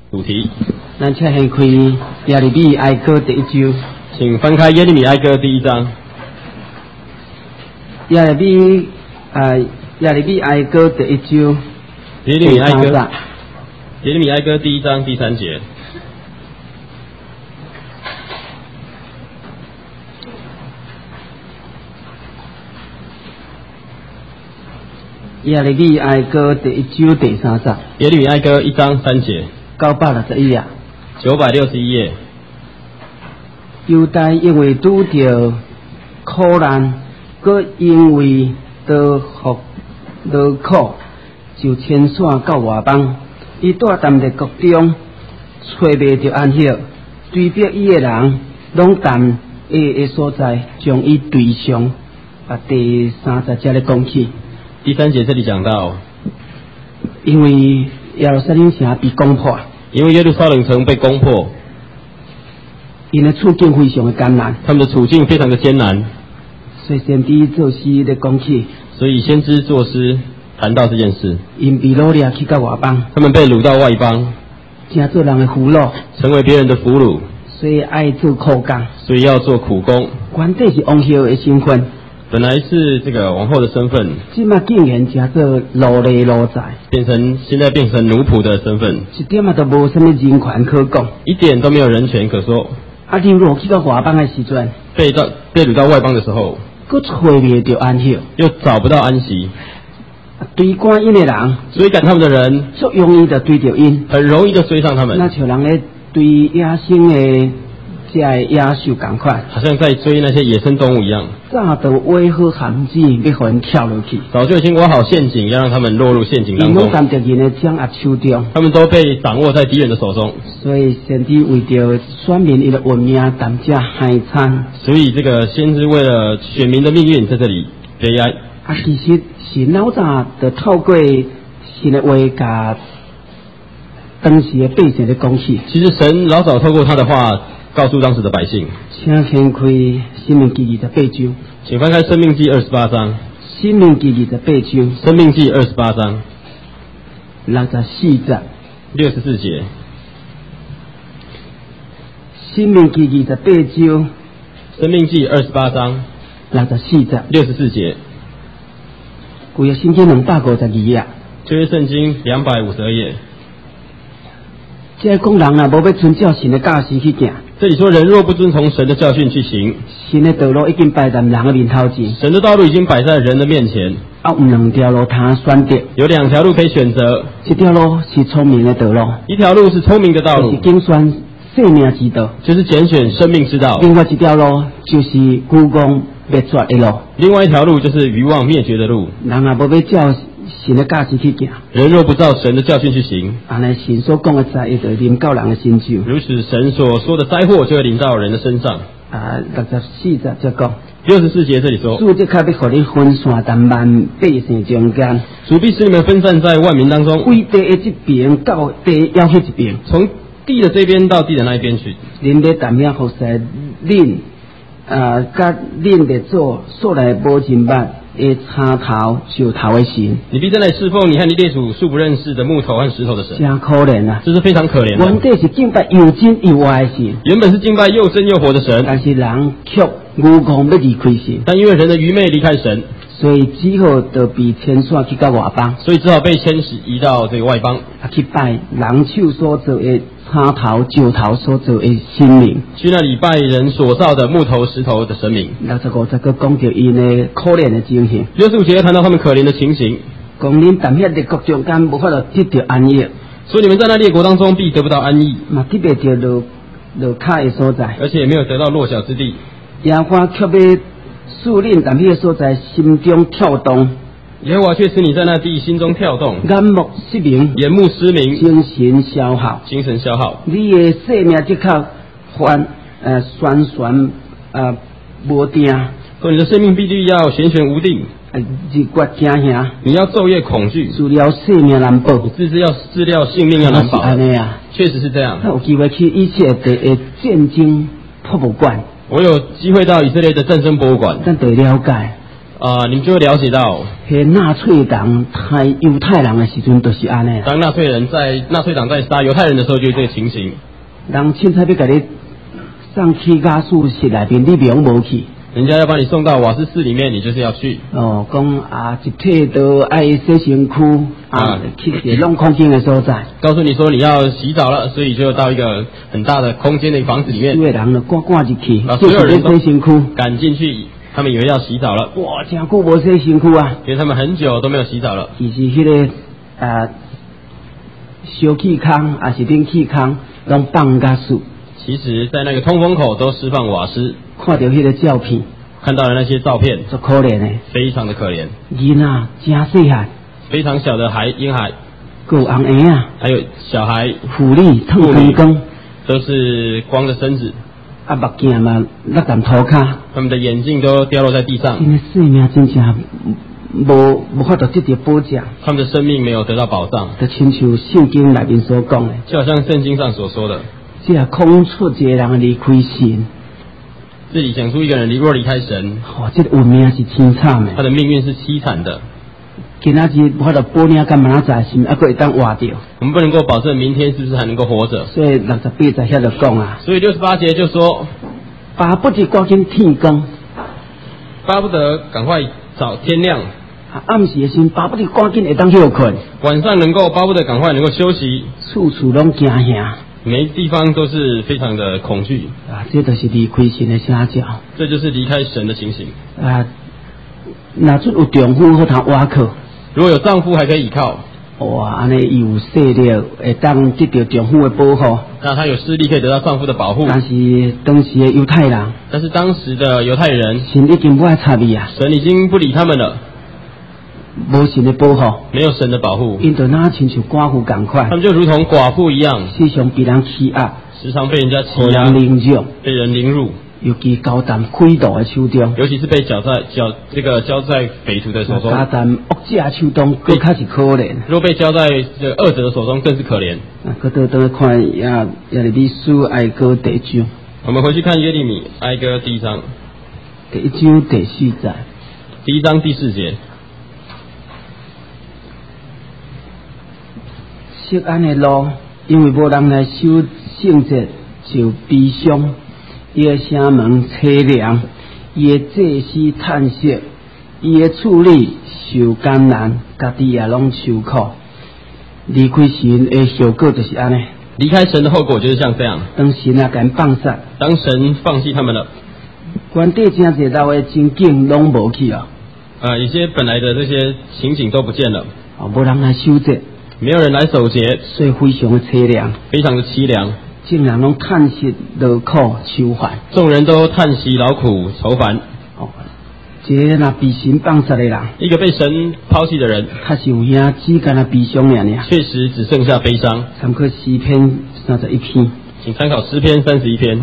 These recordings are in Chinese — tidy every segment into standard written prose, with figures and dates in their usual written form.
主题。 咱且先开耶利米哀歌第1章， 请翻开耶利米哀歌第1章。 耶利米哀歌第1章。 耶利米哀歌第1章第3节。 耶利米哀歌第1章第3节。 耶利米哀歌1章3节。 961页。 961页。 犹大因为拄着苦难，佮因为劳苦，就迁徙到外邦。伊住踮咧国中，找袂着安息。追逼伊的人，拢踮伊的所在，将伊对上。第30节咧讲起。 第3节这里讲到， 因为耶路撒冷城被攻破， 因为耶路撒冷城被攻破， 因的处境非常的艰难， 他们的处境非常的艰难， 所以先知作诗咧讲起， 所以先知作诗谈到这件事。 因被掳掠去到外邦， 他们被掳到外邦， 成做人的俘虏， 成为别人的俘虏， 所以爱做苦工， 所以要做苦工。 原底是王后的身份。 本来是这个王后的身份， 现在竟然成做奴隶奴才， 现在变成奴仆的身份， 一点都无什么人权可讲， 一点都没有人权可说。 流落去到外邦的时阵， 被掳到外邦的时候， 佮找袂着安息， 又找不到安息。 追赶因的人， 追赶他们的人， 足容易就追着因， 很容易就追上他们。 那像人咧追野生的这个野兽同款， 好像在追那些野生动物一样。 早就挖好陷阱，要互因跳落去。 早就已经挖好陷阱，要让他们落入陷阱当中。 他们都人的掌握手中， 他们都被掌握在敌人的手中。所以先知为着选民伊的运命，担遮害惨。 所以这个先知为了选民的命运，在这里悲哀。 其实是老早就透过神的话，甲当时的百姓的讲起。 其实神老早透过他的话告诉当时的百姓。 请掀开《申命记》28章。 请翻开《申命记》28章。 《申命记》28章。 《申命记》28章。 64节。 64节。 《申命记》28章。 《申命记》28章。 64节。 64节。 规个圣经252页。 旧约圣经252页。 这讲人啊，无要遵照神的教训去行。 这里说，人若不遵从神的教训去行， 神的道路已经摆在人的面头前。 神的道路已经摆在人的面前。 有2条路他选择。 有2条路可以选择。 一条路是聪明的道路。 一条路是聪明的道路。 就是拣选生命之道。 就是拣选生命之道。 另外一条路就是愚妄灭绝的路。 另外一条路就是愚妄灭绝的路。 人啊，无要照神的教训去行。 人若不照神的教训去行， 安尼神所讲的灾祸就会临到人的身上。 如此，神所说的灾祸就会临到人的身上。 64节则讲。 64节这里说， 主即刻要互你分散在万百姓中间。 主必使你们分散在万民当中， 为地的这边到地要迄一边， 从地的这边到地的那一边去。 恁咧谈遐服侍恁甲恁的做素来无真捌的插头石头的神。 你必在那里侍奉你和你列祖素不认识的木头和石头的神。 真可怜啊！ 这是非常可怜的。 原底是敬拜又真又活的神， 原本是敬拜又真又活的神， 但是人却愚妄要离开神。 但因为人的愚昧离开神， 所以只好就被迁徙去到外邦。 所以只好被迁移到这个外邦， 去拜人手所做的插头、石头所做的神明， 去那里拜人所造的木头、石头的神明。 65节讲到因的可怜的情形。 65节谈到他们可怜的情形， 讲恁踮遐列国中间无法度得到安逸， 所以你们在那列国当中必得不到安逸， 嘛得袂到落脚的所在， 而且也没有得到落脚之地。 耶和华却要使恁踮迄个所在心中跳动。 耶和华却使你在那地心中跳动， 眼目失明， 眼目失明， 精神消耗， 精神消耗。 你的生命即刻旋无定， 说你的生命必须要悬悬无定， 日月惊吓， 你要昼夜恐惧， 治疗生命难保， 你治疗性命要难保。 安尼啊， 确实是这样。 有机会去以色列的战争博物馆， 我有机会到以色列的战争博物馆， 咱得了解。 你们就会了解到， 纳粹党杀犹太人的时阵，就是安尼。 当纳粹党在杀犹太人的时候，就是这个情形。 人凊彩要甲你送去雅术室内边，你永无去。 人家要把你送到瓦斯室里面，你就是要去。 讲集体都爱洗身躯去一个弄空间的所在。 告诉你说你要洗澡了，所以就到一个很大的空间的房子里面。 所有人都赶进去， 把所有人都洗身躯， 赶进去，他们以为要洗澡了。 哇，真久无洗身躯啊！ 因为他们很久都没有洗澡了。 其实迄个烧气孔是冷气孔，拢放甲死。 其实，在那个通风口都释放瓦斯。 看到迄个照片， 看到了那些照片， 足可怜的， 非常的可怜。 囡仔真细汉， 非常小的婴孩， 有红婴啊， 还有小孩， 妇女烫光光， 都是光着身子， 目镜嘛落淡涂骹， 他们的眼镜都掉落在地上。 因为生命真正无法度得到保障， 他们的生命没有得到保障， 就亲像圣经内面所讲的， 就好像圣经上所说的， 这空出一个人离开神。 这里讲出一个人若离开神， 这个运命是凄惨的， 他的命运是凄惨的。 今仔日我着保领干嘛在是还可会当活着？ 我们不能够保证明天是不是还能够活着。 所以68节遐就讲啊， 所以68节就说， 巴不得赶紧天光， 巴不得赶快早天亮。 暗时的时巴不得赶紧会当休困， 晚上能够巴不得赶快能够休息， 处处拢惊吓。 每一地方都是非常的恐惧这就是离开神的写照， 这就是离开神的情形若准有丈夫好通倚靠， 如果有丈夫还可以依靠， 哇，安尼伊有势力会当得到丈夫的保护， 那他有势力可以得到丈夫的保护。 但是当时的犹太人， 的犹太人， 神已经不爱插伊啊， 神已经不理他们了， 无神的保护， 没有神的保护， 因就那亲像寡妇同款， 他们就如同寡妇一样， 时常被人欺压， 时常被人家欺压，被人凌辱， 尤其交谈亏盗的手中， 尤其是被交在匪徒的手中， 交谈恶者手中更较是可怜。 若被交在这恶者的手中，更是可怜。 搁倒看耶利米书哀歌第1章， 我们回去看耶利米哀歌第1章， 第1章第4节， 第1章第4节。 锡安的路，因为无人来守圣节，就悲伤；伊的城门凄凉，伊的祭司叹息，伊的处理受艰难，家己也拢受苦。离开神的后果就是安尼。 离开神的后果就是像这样。 当神啊，敢放杀， 当神放弃他们了， 原地真侪道的情景拢无去了。 一些本来的这些情景都不见了。 无人来守节。 没有人来守节， 所以非常的凄凉， 非常的凄凉。 众人拢叹息劳苦愁烦， 众人都叹息劳苦愁烦。 一个那被神放杀的人， 一个被神抛弃的人， 他是有遐只干那悲伤尔， 确实只剩下悲伤。 参考诗篇31篇， 请参考诗篇31篇。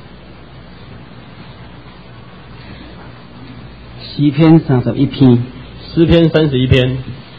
诗篇31篇， 诗篇31篇。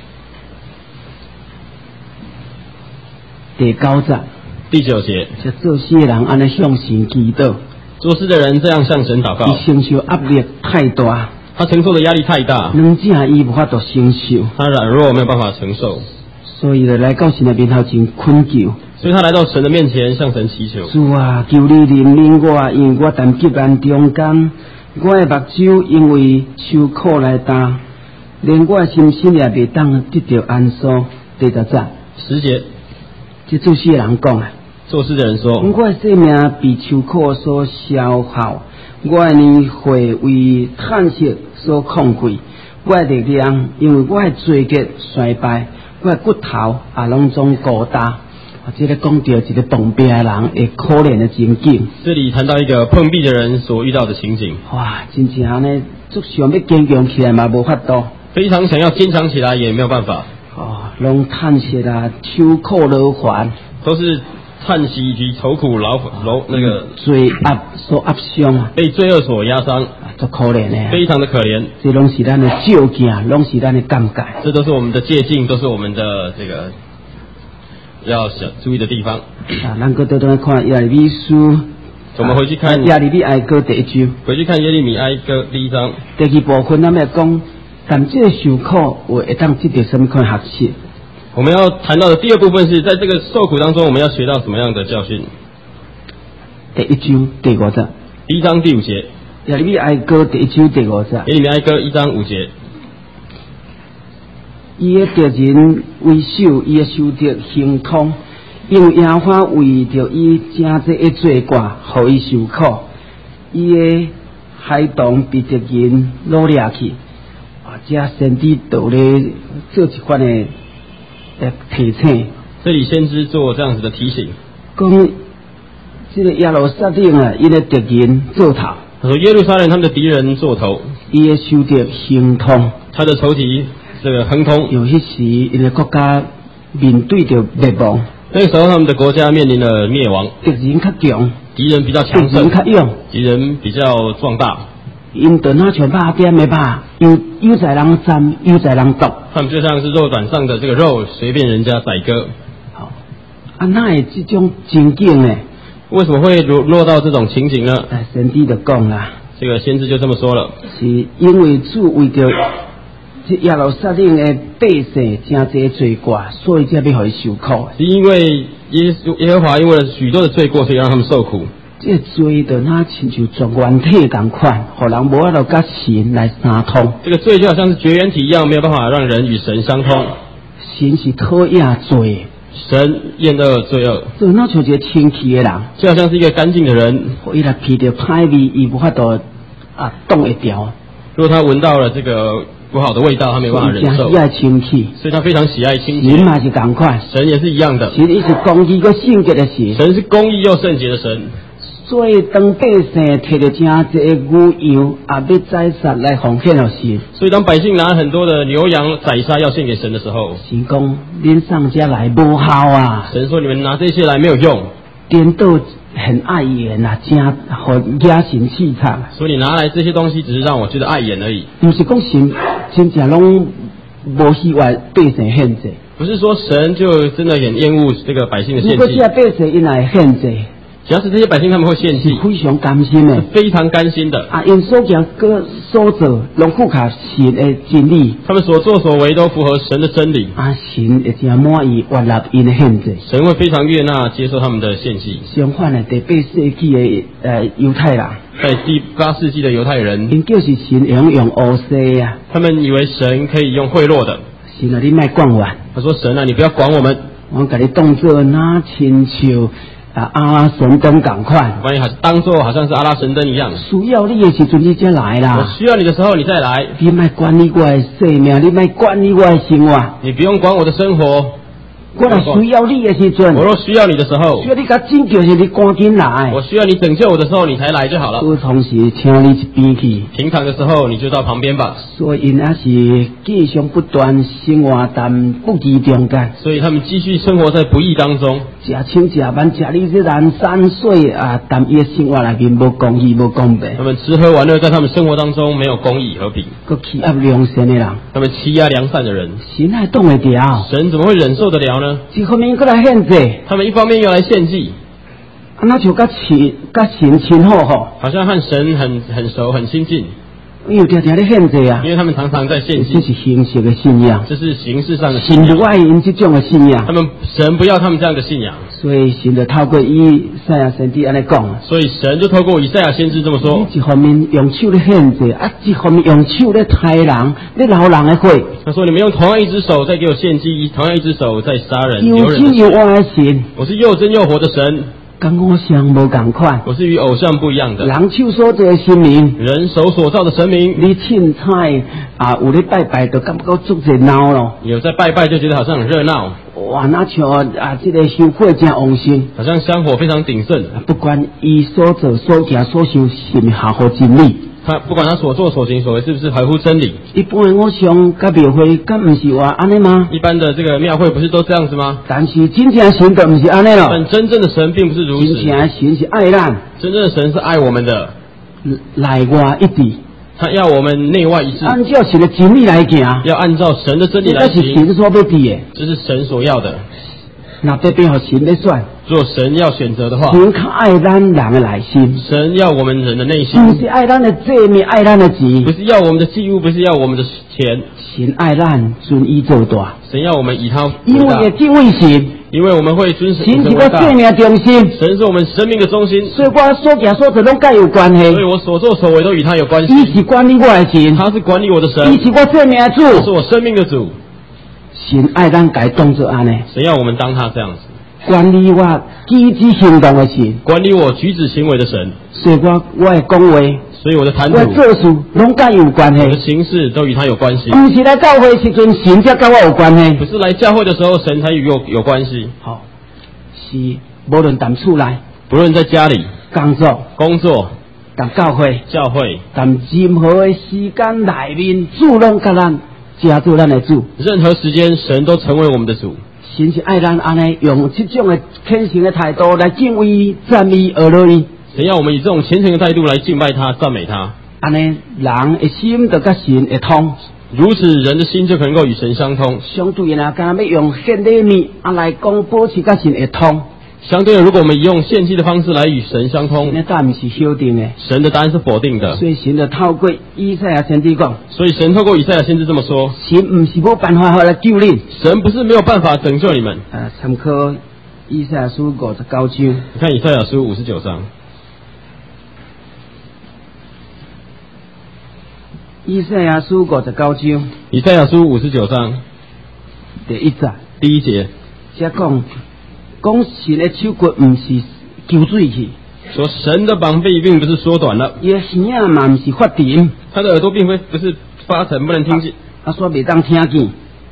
第9节， 第9节， 做事的人安尼向神祈祷， 做事的人这样向神祷告， 伊承受压力太大， 他承受的压力太大， 软正伊无法度承受， 他软弱没有办法承受， 所以就来到神的面头前恳求， 所以他来到神的面前向神祈求。 主啊，求你怜悯我，因为我在急难中间，我的目睭因为受苦来干，连我的心心也未当得到安舒。第10节 ，10节。 这做事的人讲啊， 做事的人说：“ 我的生命被受苦所消耗，我的年岁为叹息所空虚，我的力量因为我的罪孽衰败，我的骨头也拢总孤单。”这个讲到一个碰壁的人会可怜的情景。 这里谈到一个碰壁的人所遇到的情景。 哇，真正安尼，足想要坚强起来嘛，无法度。 非常想要坚强起来，也没有办法。 拢叹息啊，愁苦劳烦， 都是叹息以及愁苦那个罪恶所压伤， 被罪恶所压伤， 足可怜的， 非常的可怜。 这拢是咱的照镜，拢是咱的感慨， 这都是我们的借镜，都是我们的这个要注意的地方。 咱搁倒看耶利米书我们回去看耶利米哀歌第1章， 回去看耶利米哀歌第1章。 第2部分咱们讲，但这个受苦会当得到什么款学习？ 我们要谈到的第2部分是在这个受苦当中，我们要学到什么样的教训？ 第1章第5節， 第1章第5節， 耶利米哀歌第1章第5節， 耶利米哀歌1章5節。 伊的敵人為首，伊的仇敵行通，因為耶和華為着伊正濟的罪過，互伊受苦。伊的孩童被敵人擄掠去，這先知道咧做一款的提醒。 这里先知做这样子的提醒， 講這個耶路撒冷啊，伊的敵人做頭， 他说耶路撒冷他们的敵人做頭， 伊的仇敵行通。 他的仇敵这个亨通。 有些時，因為國家面對着滅亡， 那个时候他们的國家面臨了滅亡， 敵人較強， 敵人比較強敵人較盛， 勇。 敵人比較壯大， 因就那像肉點的肉，有在人斬，有在人剁。 他們就像是肉短上的這個肉，隨便人家宰割。 好，哪會這種情景呢？ 為什麼會落到這種情形呢？ 先知就講啦， 這個先知就這麼說了， 是因為主為着這耶路撒冷的百姓真濟罪過，所以才要互伊受苦。 是因為耶和華因為了許多的罪過，所以讓他們受苦。 這罪就那親像絕緣體同款，互人無法度甲神來相通。 這個罪就好像是絕緣體一樣，沒有辦法讓人與神相通。 神是討厭罪， 神厭惡罪惡， 就那像一個清氣的人， 就好像是一個乾淨的人， 互伊來聞到歹味，伊無法度擋會掉。 如果他聞到了這個不好的味道，他沒辦法忍受， 喜愛清氣， 所以他非常喜愛清潔。 神嘛是同款， 神也是一樣的， 神伊是公義個聖潔的神。 神是公義又聖潔的神。 所以當百姓摕着真濟牛羊，也要宰殺來奉獻予神。 所以當百姓拿很多的牛羊宰殺要獻給神的時候， 神講：恁送這來無效啊！ 神說：你們拿這些來沒有用。 顛倒很礙眼啊，真互惹神氣場。 所以你拿來這些東西，只是讓我覺得礙眼而已。 毋是講神真正攏無喜歡百姓獻祭， 不是說神就真的很厭惡這個百姓的獻如果這祭， 百姓因來獻祭， 只要是這些百姓他們會獻祭， 是非常甘心的。 非常甘心的。 因所行個所做，攏符合神的真理。 他們所作所為都符合神的真理， 神會真滿意悅納因的獻祭。 神會非常悅納接受他們的獻祭。 相反的，第8世紀的猶太人， 在第8世紀的猶太人， 因就是神會用烏西啊， 他們以為神可以用賄賂的。 神啊，你莫管我， 他說：神啊，你不要管我們， 我給你當作那親像阿拉神燈同款。 把你當作好像是阿拉神燈一樣。 需要你的時陣，你才來我啦。 需要你的時候，你再來。 你莫管理我的生命，你莫管理我的生活。 你不用管我的生活。 我若需要你的時陣， 我若需要你的時候需，要你甲拯救時，你趕緊來。 我需要你拯救我的時候，你才來就好了。 有同時請你一邊去。 平常的時候，你就到旁邊吧。 所以因也是繼續不斷生活但不義中間， 所以他們繼續生活在不義當中， 食清食飯食你這人山水但伊的生活內面無公義無公平， 他們吃喝玩樂，在他們生活當中沒有公義和平， 佮欺壓良善的人， 他們欺壓良善的人， 神還擋會掉？ 神怎麼會忍受得了呢？ 一方面佮來獻祭， 他們一方面又來獻祭， 那就甲神親好吼， 好像和神很熟很親近， 因為常常咧獻祭啊因，為他們常常在獻這祭， 是形式的信仰， 這是形式上的信神仰。 不愛因這種的信仰他，們神不要他們這樣的信仰， 所以神就透過以賽亞先知安尼講。 所以神就透過以賽亞先知這麼說。 一方面用手咧獻祭，一方面用手咧殺人，咧流人的血， 他說：你們用同樣一隻手在給我獻祭，同樣一隻手在殺人流又人的血。 真又愛的神， 我是又真又活的神， 跟偶像無共款。 我是與偶像不一樣的。 人手所做的神明， 人手所造的神明， 你凊彩有咧拜拜，就感覺足熱鬧咯。 有在拜拜就覺得好像很熱鬧， 哇，那像這個香火真旺盛， 好像香火非常鼎盛。 不管伊所做所行所想是毋是合乎真理。 他不管他所作所行所為是不是合乎真理， 一般的偶像甲廟會，敢毋是話安尼嗎？ 一般的這個廟會不是都這樣子嗎？ 但是真正的神就毋是安尼咯。 但真正的神並不是如此， 真正的神是愛咱， 真正的神是愛我們的， 內外一致。 他要我們內外一致， 按照神的真理來行， 要按照神的真理來這是行， 神所要的。 這是神所要的。 那这边和神在选， 若神要选择的话， 神较爱咱人的内心， 神要我们人的内不心， 是爱咱的祭物，爱咱的钱， 不是要我们的祭物，不是要我们的钱， 神爱咱尊伊做大， 神要我们以他因为大为敬畏神， 因为我们会尊神神是为大。 我生命的中心， 神是我们生命的中心， 所以我所行所做拢甲有关系。 所以我所作所为都与他有关系。 伊是管理我的神， 他是管理我的神， 伊是我生命的他是主。 我生命的主。 神爱咱该当作安尼， 神要我们当他这样子， 管理我举止行动的神。 管理我举止行为的神。 所以我的讲话， 所以我的谈吐、 我的做事拢甲有关我的系。 行事都与他有关系。 不是来教会时阵，神才甲我有关系。 不是来教会的时候，神才与我有关系。 好，是无论谈厝内不论在家里、 工作、 工作、 谈教会、 教会， 谈任何的时间内面，主拢甲咱加做咱的主。 任何时间，神都成为我们的主。 神是爱咱安尼用这种的虔诚的态度来敬畏、赞美、阿罗伊。 神要我们以这种虔诚的态度来敬拜他、赞美他。 安尼人的心就甲神会通。 如此，人的心就能够与神相通。 相对的，敢要用献礼物来讲，保持甲神会通。 相对的，如果我们用献祭的方式来与神相通， 那答案是否定的。 神的答案是否定的。 所以神就透过以赛亚先知讲， 所以神透过以赛亚先知这么说： 神不是无办法来救你。 神不是没有办法拯救你们。 参考以赛亚书59章。 你看以赛亚书59章。 以赛亚书59章。 以赛亚书59章第1节。 第1节。 遮讲神的手骨不是救水去。 说神的膀臂并不是缩短了， 伊的耳仔嘛不是发沉， 他的耳朵并不是发沉不能听见， 说袂当听见。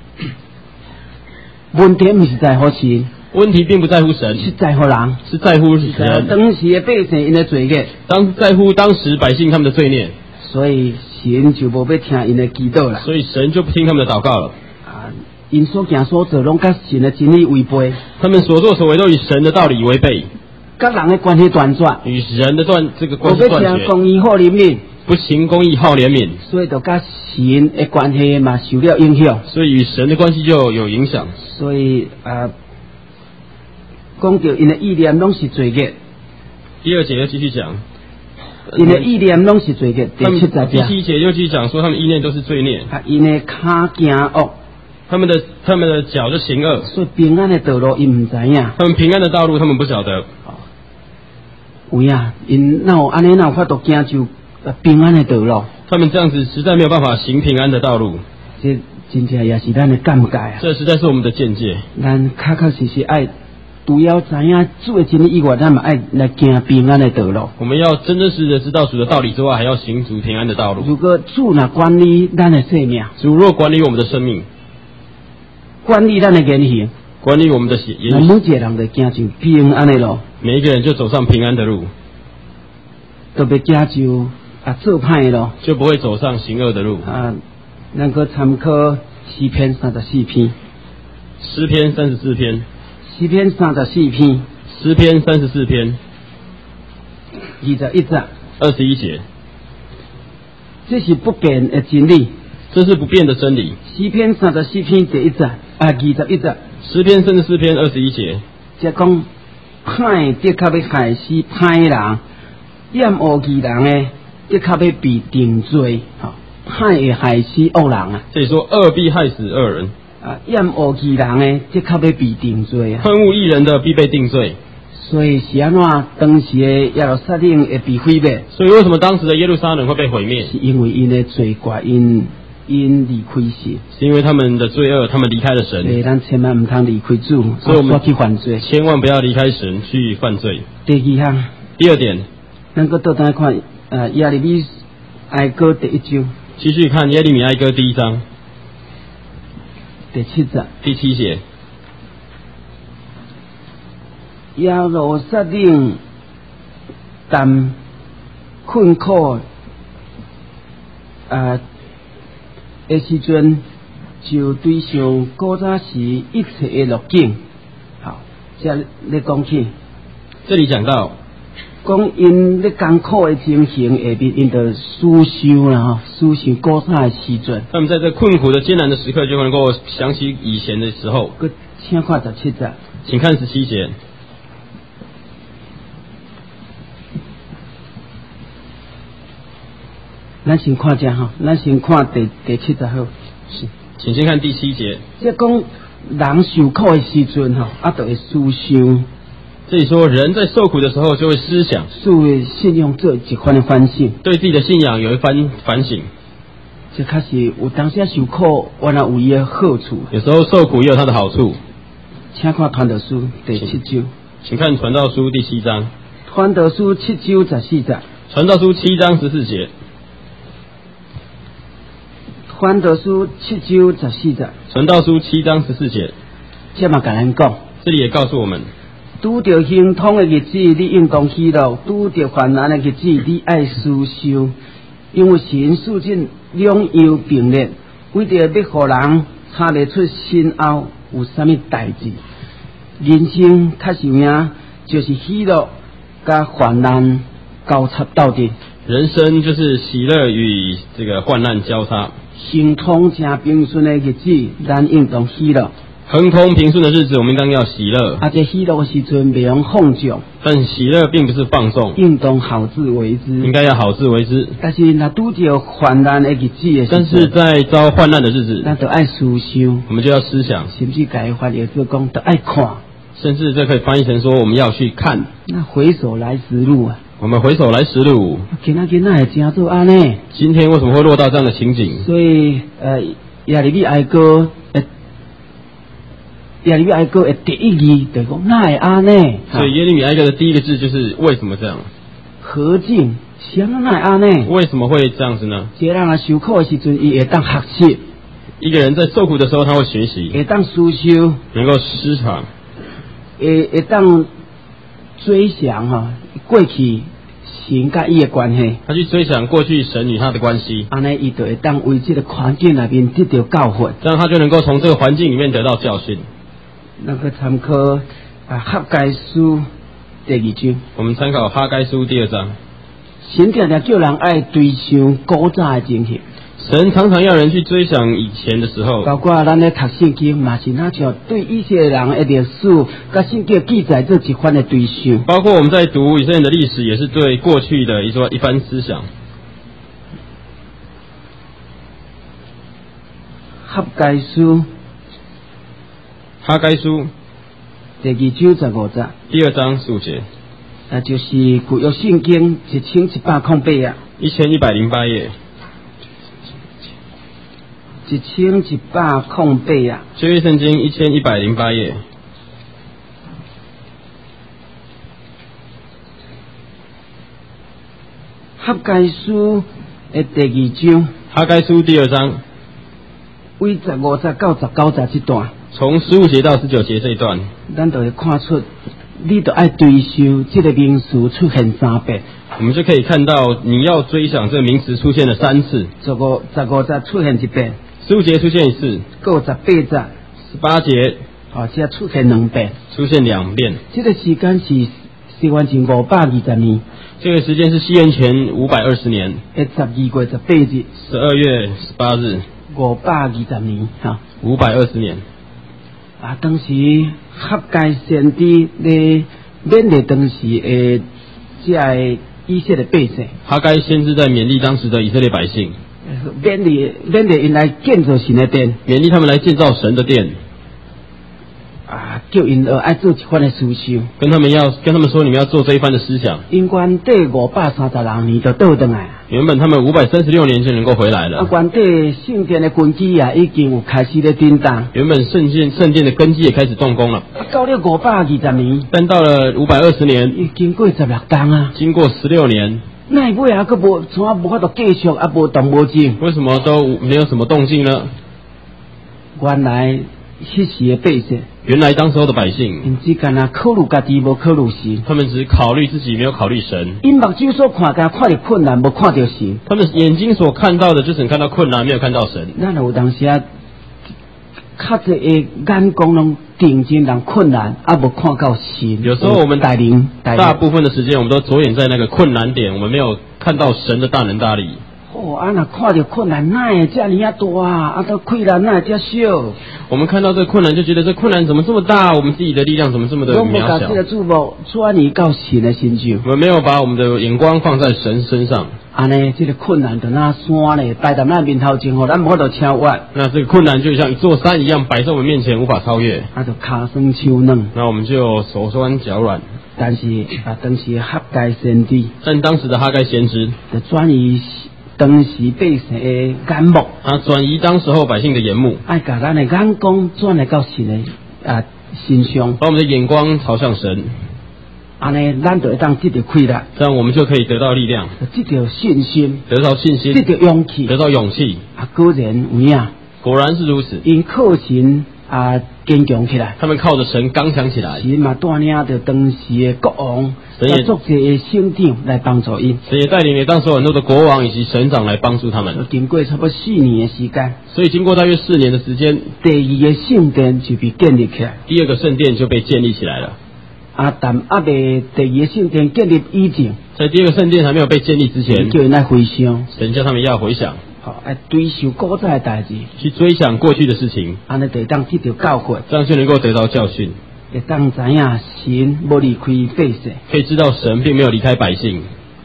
问题不是在乎神， 问题并不在乎神， 是在乎人， 是在乎人。 当时的百姓因的罪孽， 在乎当时百姓他们的罪孽， 所以神就无要听因的祈祷了。 所以神就不听他们的祷告了。 因所行所做拢甲神的真理违背， 他们所作所为都与神的道理违背， 甲人的关系断绝， 与人的这个关系断绝。 公义好怜悯， 不行公义好怜悯， 所以就甲神的关系嘛受了影响。 所以与神的关系就有影响。 所以讲到因的意念拢是罪孽。 第2节又继续讲， 因的意念拢是罪孽。第7节。 第7节又继续讲说，他们意念都是罪孽。 因的脚行恶。 他们的脚就行恶， 所以平安的道路因唔知影。 他们平安的道路他们不晓得。 有呀，因哪有安尼哪有法度行就平安的道路？ 他们这样子实在没有办法行平安的道路。 这真正也是咱的感慨啊！ 这实在是我们的见解。 咱确实爱除了知影主的真理以外，咱嘛爱来行平安的道路。 我们要真实的知道主的道理之外，还要行主平安的道路。 如果主若管理咱的生命， 主若管理我们的生命， 管理咱的言行， 管理我们的言行， 每一个人就行上平安的路， 每一个人就走上平安的路， 都别行就做歹的路， 就不会走上行恶的路。 能够参考诗篇34篇， 诗篇34篇， 诗篇34篇， 诗篇34篇 21节 21节， 这是不变的真理。 这是不变的真理。 诗篇34篇第1节21节。 诗篇34篇21节， 即讲歹的确要害死歹人，厌恶义人的的确要被定罪。歹会害死恶人啊！ 这里说恶必害死恶人， 厌恶义人的的确要被定罪啊！ 恨恶义人的必被定罪。 所以是安怎当时的耶路撒冷会被毁灭？ 所以为什么当时的耶路撒冷会被毁灭？ 是因为因的罪过，因离开神， 是因为他们的罪恶，他们离开了神。 所以咱千万唔通离开主， 所以我们去犯罪， 千万不要离开神去犯罪。 第2项， 第2点， 咱搁倒单看耶利米哀歌第1章， 继续看耶利米哀歌第1章第7节。 第7节， 耶路撒冷但困苦的时阵，就对上古早时一切的路径。好，这咧讲起， 这里讲到， 讲因咧艰苦的情形下面，因就思想啦，思想古早的时阵。 他们在这困苦的艰难的时刻，就能够想起以前的时候。 佮请看17节。 请看17节。 咱先看这哈，咱先看第70号。 是，请先看第7节。 这讲人受苦的时阵哈，就会思想。 这里说，人在受苦的时候就会思想， 对信仰做一番的反省， 对自己的信仰有一番反省。 这确实有当时受苦，原来有伊的好处。 有时候受苦也有它的好处。 请看传道书第7章。 请看传道书第7章。 传道书7章14节。 传道书7章14节。 传道书7章14节。 传道书7章14节。 这嘛甲咱讲， 这里也告诉我们， 拄着亨通的日子，你应当喜乐；拄着患难的日子，你爱思想。因为神属尽两样并列，为着要互人查得出身后有啥物代志。人生较受命，就是喜乐甲患难交叉斗阵。 人生就是喜乐与这个患难交叉。 亨通正平顺的日子，咱应当喜乐。 亨通平顺的日子，我们应当要喜乐。 这喜乐的时阵，袂用放纵。 但喜乐并不是放纵， 应当好自为之。 应该要好自为之。 但是若拄着患难的日子的时阵， 但是在遭患难的日子， 咱就爱思想， 我们就要思想， 甚至改翻译做讲，就爱看。 甚至这可以翻译成说，我们要去看。 那回首来时路啊， 我们回首来时路。 今仔会真做安尼？ 今天为什么会落到这样的情景？ 所以耶利米哀歌的第一句就讲哪会安尼？ 所以耶利米哀歌的第一个字就是为什么这样？ 何竟想哪会安尼？ 为什么会这样子呢？ 一个人受苦的时阵，伊会当学习； 一个人在受苦的时候，他会学习， 会当思想， 能够思考， 会当追想过去神甲伊的关系。 他去追想过去神与他的关系， 安尼伊就会当为这个环境内面得到教训， 这样他就能够从这个环境里面得到教训。 那个参考哈该书第2章， 我们参考哈该书第2章。 神常常叫人爱追想古早的情形， 神常常要人去追想以前的时候， 包括咱咧读圣经嘛是那像对以色列人的历史，甲圣经记载做一番的追想。 包括我们在读以色列的历史，也是对过去的一番思想。 哈该书第2章15节， 第2章15节， 就是旧约圣经1108页 ，1108页 ，1108页， 旧约圣经1108页。 哈该书的第2章， 哈该书第2章， 为15节到19节这段， 从15节到19节这一段， 咱就会看出，你都爱追求这个名词出现3遍。 我们就可以看到，你要追想这个名词出现了3次。 15节出现1遍 ，15节出现1次 ，18节 ，18节， 这出现2遍， 出现2遍。 这个时间是西元前520年。 这个时间是西元前520年 12月18日 ，12月18日 ，520年 520年。 当时哈该先知咧勉励当时的这以色列百姓。 哈该先知在勉励当时的以色列百姓， 勉励因来建造神的殿， 勉励他们来建造神的殿。 叫因爱做一番的思想， 跟他们说，你们要做这一番的思想。 因原底536年就倒转来， 原本他们536年就能够回来了。 原底圣殿的根基已经有开始咧震动。 原本圣殿的根基也开始动工了。 到了520年， 但到了520年， 经过16冬啊， 经过16年， 那尾还佫无法度继续，无动无静。 为什么都没有什么动静呢？ 原来迄时的百姓， 原来当时候的百姓， 因只干考虑家己，无考虑神。 他们只考虑自己，没有考虑神。 因目睭所看，看到困难，无看到神。 他们眼睛所看到的，就只能看到困难，没有看到神。 咱有当时较侪的眼光拢定睛人困难，无看到神。 有时候我们带领大部分的时间，我们都着眼在那个困难点，我们没有看到神的大能大力。 哦，啊那看到困难哪会这么大啊？都困难哪会这小？ 我们看到这个困难，就觉得这困难怎么这么大？我们自己的力量怎么这么的渺小？ 我们把这个注目转移到神的身上。 我们没有把我们的眼光放在神身上。 安尼，这个困难就那山咧，摆在咱面头前，吼，咱无法度超越。 那这个困难就像一座山一样摆在我们面前，无法超越。 啊，就骹酸手软。 那我们就手酸脚软。 但是当时哈该先知， 但当时的哈该先知， 就转移当时百姓的眼目， 他转移当时候百姓的眼目， 爱把咱的眼光转来到神的身上， 把我们的眼光朝向神。 安尼，咱就会当得到快乐， 这样我们就可以得到力量， 得到信心， 得到信心， 得到勇气， 得到勇气。 果然有影， 果然是如此。 因靠神坚强起来， 他们靠着神刚强起来。 神嘛带领着当时的国王，作者的省长来帮助因。 神也带领了当时很多的国王以及省长来帮助他们。 经过差不多4年的时间， 所以经过大约4年的时间， 第2个圣殿就被建立起来。 第2个圣殿就被建立起来了。 但未第2个圣殿建立以前， 在第2个圣殿还没有被建立之前， 叫人来回想， 神叫他们要回想， 追求古早的代志， 去追想过去的事情， 安尼就当得到教训， 这样就能够得到教训， 会当知影神无离开百姓， 可以知道神并没有离开百姓。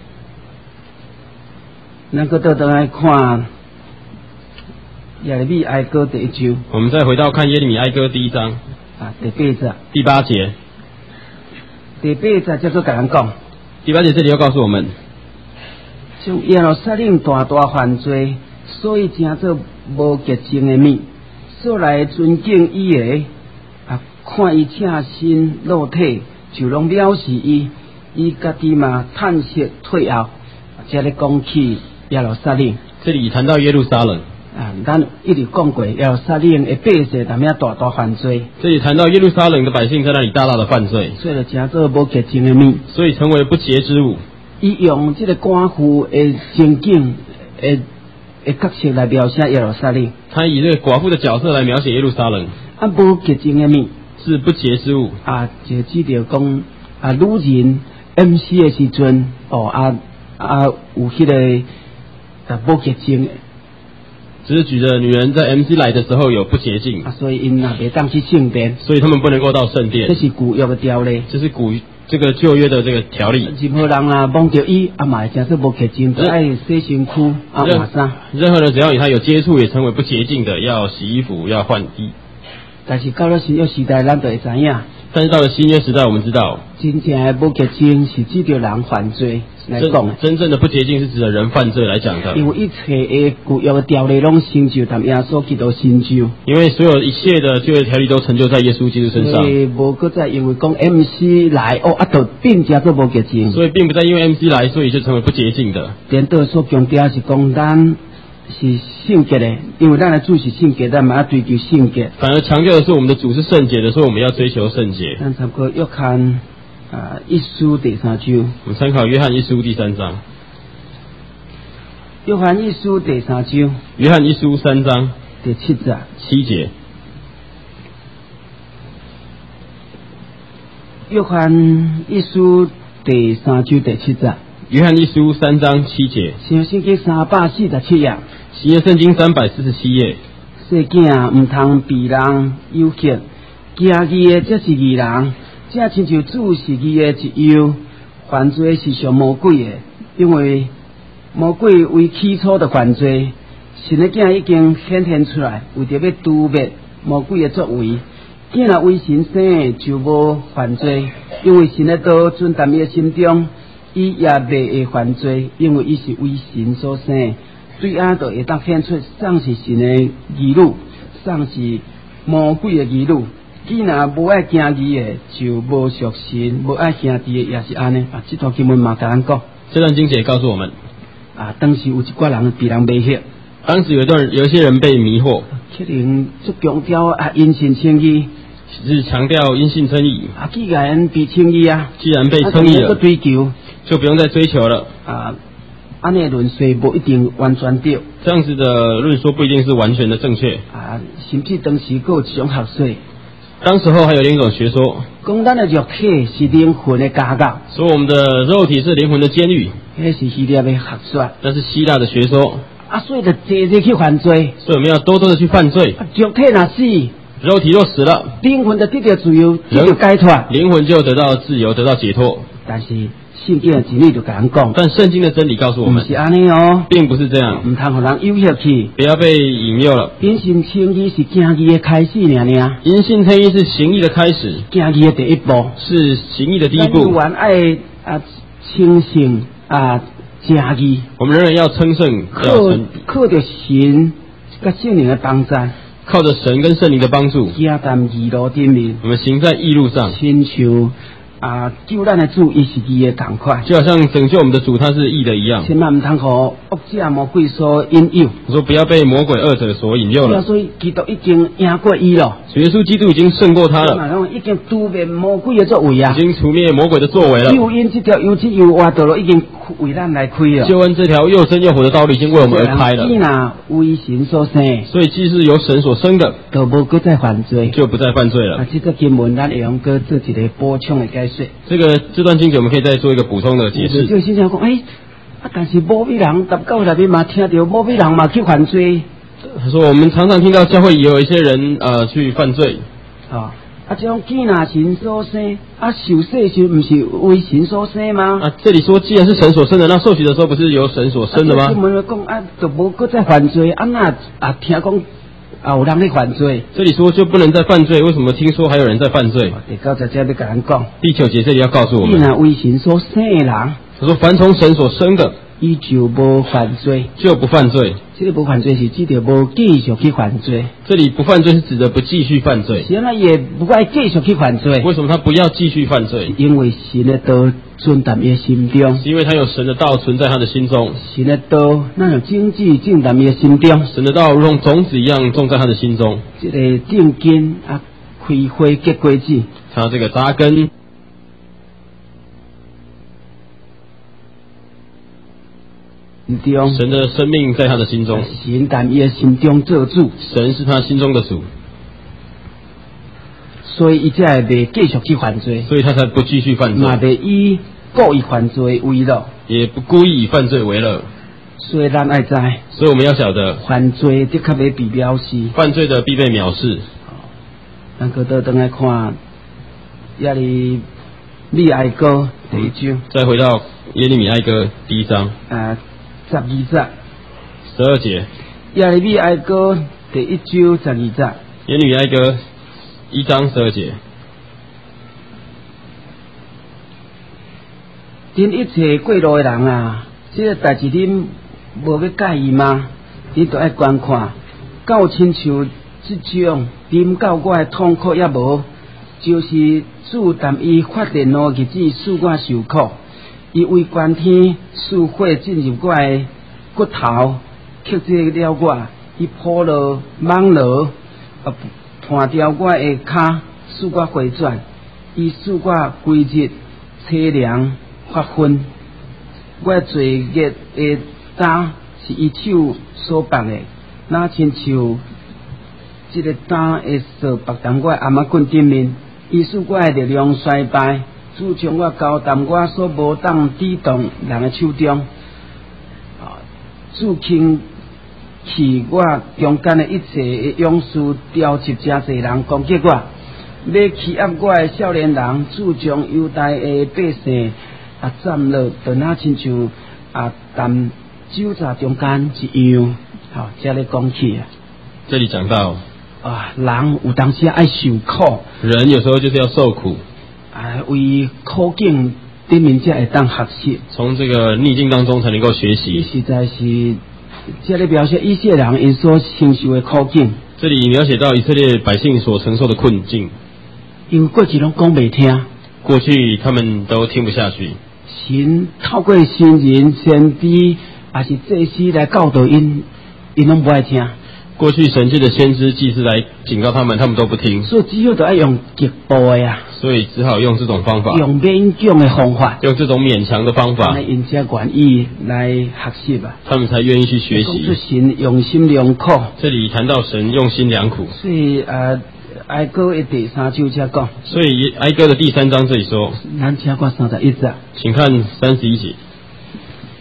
咱个倒来看耶利米哀歌第1章， 我们再回到看耶利米哀歌第1章第8节， 第8节。 第8节叫做甲咱讲， 第8节这里又告诉我们， 像耶路撒冷大犯罪，所以称作无洁净的物，所来尊敬伊的看伊赤身裸体，就拢藐视伊，伊家己嘛叹息退后。这里讲起耶路撒冷， 这里谈到耶路撒冷。 咱一直讲过耶路撒冷的百姓怎么样大犯罪。 这里谈到耶路撒冷的百姓在那里大大的犯罪， 所以就称作无洁净的物， 所以成为不洁之物。 伊用这个寡妇的情景的角色来描写耶路撒冷。 他以这个寡妇的角色来描写耶路撒冷。 无洁净的物是不洁之物。 就指着讲女人 MC 的时阵，有迄个无洁净。 只是举着女人在 MC 来的时候有不洁净， 所以因袂当去圣殿， 所以他们不能够到圣殿。 这是古约的条例， 这是这个旧约的这个条例。 任何人摸到伊，嘛会成做无洁净，就爱洗身躯换衫。 任何人只要与他有接触，也成为不洁净的，要洗衣服，要换衣。 但是到了新约时代，咱就会知影。 但是到了新约时代，我们知道， 真正的不洁净是指着人犯罪来讲的。 真正的不洁净是指的人犯罪来讲的。 因为一切的旧约的条例拢成就在耶稣基督身上。 因为所有一切的旧约条例都成就在耶稣基督身上。 所以无搁再因为讲 MC 来就变成做无洁净。 所以并不再因为 MC 来，所以就成为不洁净的。 颠倒所强调是讲咱是圣洁的，因为咱的主是圣洁，咱嘛要追求圣洁。 反而强调的是我们的主是圣洁的，所以我们要追求圣洁。 咱参考约翰一书第3章。 我们参考约翰一书第3章。 约翰一书第3章。 约翰一书3章第7节。 7节。 约翰一书第3章第7节。 约翰一书3章7节。 新约圣经347页。 新约圣经347页。 世囝唔通被人诱惑，行义的则是义人，这亲像主是义的一样。犯罪是属魔鬼的，因为魔鬼为起初的犯罪，神的囝已经显现出来，为着要杜灭魔鬼的作为。囝若为神生的，就无犯罪，因为神的道存在伊的心中，伊也袂会犯罪，因为伊是为神所生的。对就会当显出上是神的儿女，上是魔鬼的儿女。既然无爱行义的，就无属神；无爱兄弟的，也是安尼。这段经文嘛，甲咱讲。 这段经节告诉我们， 当时有一寡人被人迷惑。 当时有一些人被迷惑， 可能足强调因信称义， 是强调因信称义。 既然被称义既然被称义了， 追求就不用再追求了。 安尼论说不一定完全对， 这样子的论说不一定是完全的正确。 甚至当时还有一种学说， 当时候还有另一种学说， 讲咱的肉体是灵魂的监狱， 说我们的肉体是灵魂的监狱。 那是希腊的学说。 那是希腊的学说。 所以就坐坐去犯罪。 所以我们要多多的去犯罪。 肉体若死， 肉体若死了， 灵魂就得到自由，得到解脱。 灵魂就得到自由，得到解脱。 但是圣经的真理就甲人讲， 但圣经的真理告诉我们， 不是安尼哦， 并不是这样， 唔通互人诱惑去， 不要被引诱了。 因信称义是行义的开始尔。 因信称义是行义的开始， 行义的第一步， 是行义的第一步。 咱原爱称圣行义， 我们仍然要称圣， 靠着神甲圣灵的帮助， 靠着神跟圣灵的帮助， 行在义路顶面， 我们行在义路上， 亲像救咱的主，伊是义的同款， 就好像拯救我们的主他是义的一样。 千万唔通互恶者魔鬼所引诱。 我说不要被魔鬼恶者所引诱了。 所以基督已经赢过伊了。 耶稣基督已经胜过他了。 已经除灭魔鬼的作为啊！ 已经除灭魔鬼的作为了。 救恩这条又真又活道路已经为咱来开了。 救恩这条又真又活的道路已经为我们而开了。 既然为神所生， 所以既是由神所生的， 就无搁再犯罪， 就不再犯罪了。 这个经文咱会用搁做一个补充的解说。 这段经节我们可以再做一个补充的解释。 就先生讲，但是某美人19内面嘛听到某美人嘛去犯罪。 他说我们常常听到教会也有一些人去犯罪。 这种既然神所生，受洗时不是为神所生吗？ 这里说既然是神所生的，那受洗的时候不是由神所生的吗？ 经文讲就无搁再犯罪，那听讲有人在犯罪。 这里说就不能再犯罪，为什么听说还有人在犯罪？ 第9节要甲咱讲。 第9节这里要告诉我们， 既然为神所生的人， 他说凡从神所生的， 伊就无犯罪， 就不犯罪。 这里不犯罪是指着无继续去犯罪。 这里不犯罪是指的不继续犯罪。 神也不爱继续去犯罪。 为什么他不要继续犯罪？ 因为神的道存在伊心中。 是因为他有神的道存在他的心中。 神的道那有种子种在伊心中。 神的道如同种子一样种在他的心中。 这个种根开花结果子。 他这个扎根。神的生命在他的心中， 神在伊的心中做主， 神是他心中的主， 所以伊才会继续去犯罪， 所以他才不继续犯罪， 嘛袂以故意犯罪为乐， 也不故意以犯罪为乐。 所以咱爱知， 所以我们要晓得， 犯罪的确要被藐视， 犯罪的必被藐视。 咱搁倒转来看耶利米哀歌第1章， 再回到耶利米哀歌第1章 12节 ，12节。 耶利米哀歌第1章12节。 耶利米哀歌1章12节。 恁一切过路的人这个代志恁无要介意吗？恁都爱观看，到亲像这种临到我的痛苦也无，就是主但伊发电怒日子使我受苦。伊为关天使火进入我的骨头，克制了我。伊铺落网罗，断掉我的脚，使我回转。伊使我规日凄凉发昏。我罪孽的担是伊手所绑的，那亲像这个担会扫绑在我阿妈棍顶面。伊使我的力量衰败。主将我交担我所无当抵挡人的手中，主轻弃我中间的一切的勇士，调集真侪人攻击我，要欺压我的少年人。主将犹大的百姓斩落，就那亲像淡酒茶中间一样。这里讲起这里讲到人有当时爱受苦， 人有时候就是要受苦。 为苦境顶面才会当学习， 从这个逆境当中才能够学习。 实在是这里描写以色列人因所承受的苦境。 这里描写到以色列百姓所承受的困境。 因为过去拢讲袂听， 过去他们都听不下去。 神透过先人、先知，还是祭司来教导因拢不爱听。 过去神界的先知祭司来警告他们，他们都不听， 所以只好就要用极步的所以只好用这种方法， 用勉强的方法， 用这种勉强的方法， 因才愿意来学习他们才愿意去学习。 神用心良苦， 这里谈到神用心良苦， 所以哀歌的第3章才讲。 所以哀歌的第3章这里说， 咱请看31节， 请看31节。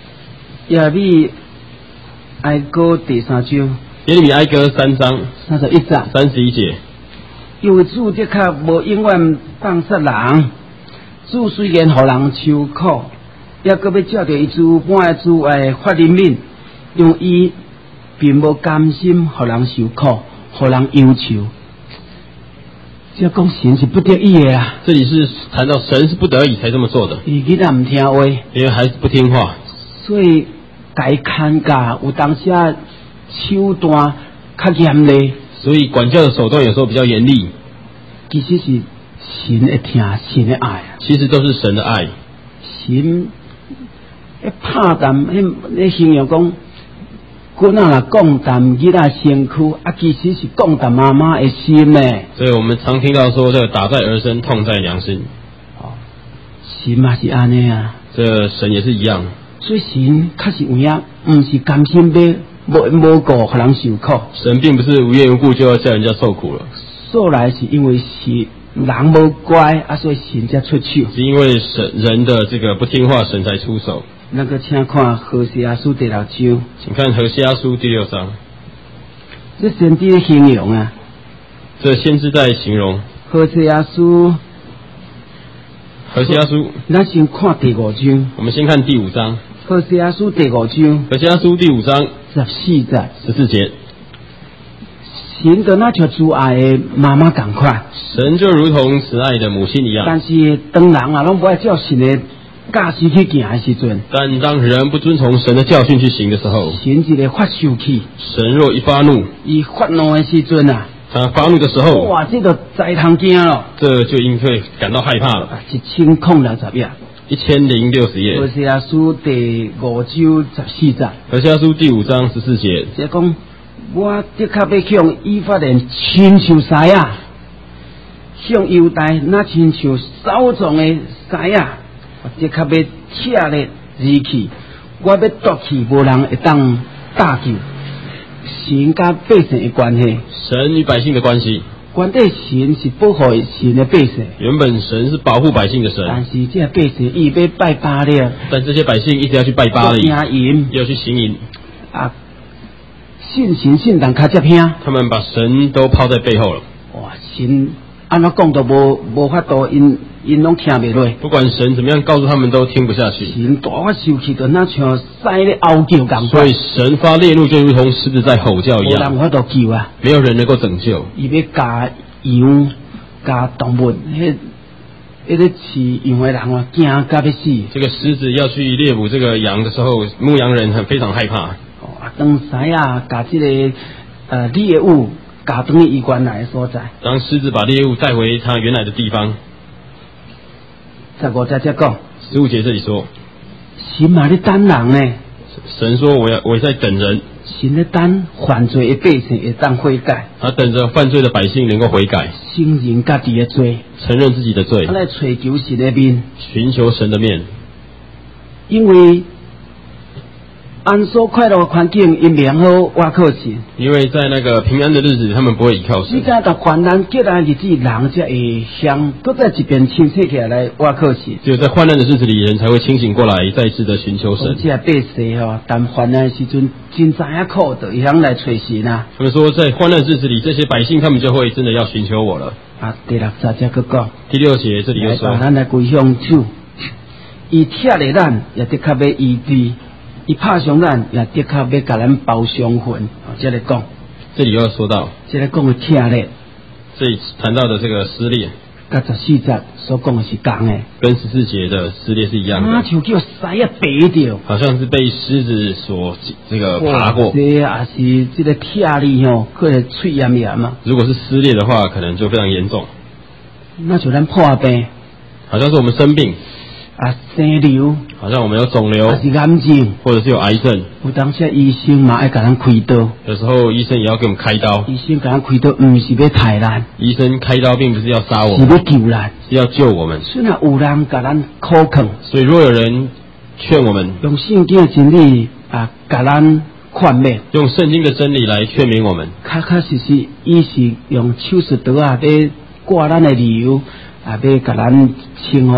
耶利米哀歌第3章， 耶利米哀歌3章 31节 31节。 因为主的确无永远放杀人，主虽然互人受苦，也搁要照着伊主半主的法律命，用伊并无甘心互人受苦，互人忧愁。这讲神是不得已的啊！ 这里是谈到神是不得已才这么做的， 伊囡仔唔听话， 因为孩子不听话， 所以该看教有当时啊手段较严厉。 所以管教的手段有时候比较严厉。 其实是神会听，神的爱啊！ 其实都是神的爱。 神拍淡，形容讲，囡仔啦讲淡囡仔身躯，啊，其实是讲淡妈妈的心呢。 所以我们常听到说，这个打在儿身，痛在娘心。 哦，神嘛是安尼啊。 这神也是一样。 所以神确实有影，唔是甘心要无过互人受苦。 神并不是无缘无故就要叫人家受苦了。 说来是因为是人无乖啊，所以神才出手。 是因为人的这个不听话，神才出手。 那个请看何西阿书第6章， 请看何西阿书第6章。 这先知的形容啊， 这先知在形容何西阿书。咱先看第5章。 我们先看第5章。 何西阿书第5章。 何西阿书第5章 14节。 14节。 神就那像主爱的妈妈同款， 神就如同慈爱的母亲一样。 但是当人啊，拢不爱照神的教示去行的时阵， 但当人不遵从神的教训去行的时候， 神一个发生气。 神若一发怒， 伊发怒的时阵啊， 他发怒的时候， 哇，这个灾通惊了， 这就因会感到害怕了。 1060页 ，1060页。 何西阿书第5章14节。 何西阿书第5章14节。 即讲。我的确要向以法莲亲像狮仔，向犹大那亲像少壮的狮仔。我的确要拆裂离去，我要夺去无人会当搭救。神甲百姓的关系， 神与百姓的关系， 原底神是保护神的百姓。 原本神是保护百姓的神， 但是这百姓伊要拜巴力， 但这些百姓一直要去拜巴力，要去行淫啊。信神信人较接听， 他们把神都抛在背后了。 哇，神安怎讲都无法度，因拢听袂落。不管神怎么样告诉他们，都听不下去。 神大发生气，就那像狮咧嗷叫咁。 所以神发烈怒，就如同狮子在吼叫一样。 无人法度救啊！ 没有人能够拯救。 伊要加羊、加动物，迄个饲羊的人啊，惊甲要死。 这个狮子要去猎捕这个羊的时候，牧羊人非常害怕。 当狮啊，把这个猎物加到伊原来的所在。 当狮子把猎物带回它原来的地方。 15节才讲。 15节这里说， 神嘛咧等人呢。 神说我在等人。 神咧等犯罪的百姓会当悔改。 他等着犯罪的百姓能够悔改， 承认家己的罪， 承认自己的罪， 他来追求神的面， 寻求神的面， 因为。安所快乐的环境，因良好挖靠神。 因为在那个平安的日子，他们不会依靠神。 你家到患难艰难日子，人才会向搁在一边清醒起来挖靠神。 只有在患难的日子里，人才会清醒过来，再次的寻求神。 这百姓吼，但患难时阵真知影苦，就会向来找神啊。 他们说，在患难日子里，这些百姓他们就会真的要寻求我了。 啊，第6节再讲。 第6节这里又说， 咱来归向主，伊拆了咱，也的确要医治。伊拍伤咱，也的确要甲咱包伤痕。这里讲， 这里又要说到， 这里讲的拆裂， 这里谈到的这个撕裂， 跟14节所讲的是同的， 跟14节的撕裂是一样的。 像叫狮啊爬掉， 好像是被狮子所这个爬过。 这也是这个拆裂吼，可能嘴炎炎嘛。 如果是撕裂的话，可能就非常严重。 那就咱破病， 好像是我们生病。 生瘤， 好像我们有肿瘤， 还是癌症， 或者是有癌症。 有当时医生嘛要给咱开刀， 有时候医生也要给我们开刀。 医生给咱开刀，不是要害咱， 医生开刀并不是要杀我们， 是要救咱， 是要救我们。 所以有人给咱口劝， 所以若有人劝我们用圣经的真理给咱劝勉， 用圣经的真理来劝勉我们， 确实，伊是用手术刀要挂咱的理由，要给咱称呼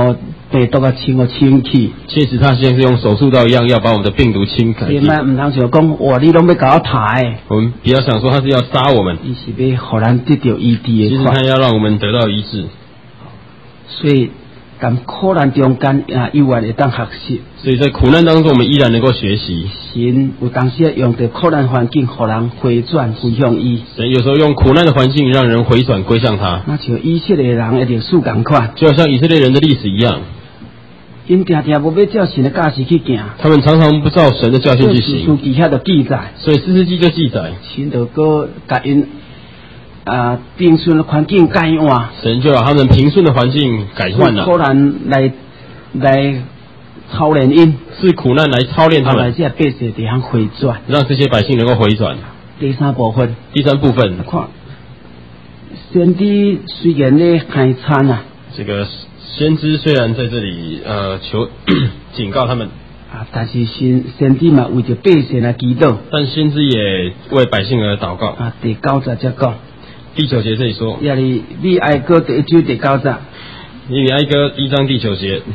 病毒清去。 确实，他现在是用手术刀一样，要把我们的病毒清干净。 所以唔通想讲，哇，你拢要搞我抬。 我们不要想说他是要杀我们， 伊是要互咱得到医治的。 其实他要让我们得到医治。 所以，但苦难中间依然会当学习。 所以在苦难当中，我们依然能够学习。 神有当时用着苦难环境，互人回转归向伊。 神有时候用苦难的环境，让人回转归向他。 那像以色列人的历史同款， 就好像以色列人的历史一样。 因常常无要照神的教示去行， 他们常常不照神的教训去行。 书记遐就记载， 所以士师记就记载， 神就个甲因平顺的环境改换， 神就把他们平顺的环境改换了， 苦难来操练因， 是苦难来操练他们， 这百姓地方回转， 让这些百姓能够回转。 第三部分，看先知虽然咧开餐啊， 这个先知虽然在这里求警告他们但是先知嘛为着百姓来祈祷， 但先知也为百姓而祷告。 第9节才讲， 第9节这里说， 耶利米哀歌第1章第9节， 耶利米哀歌1章第9节，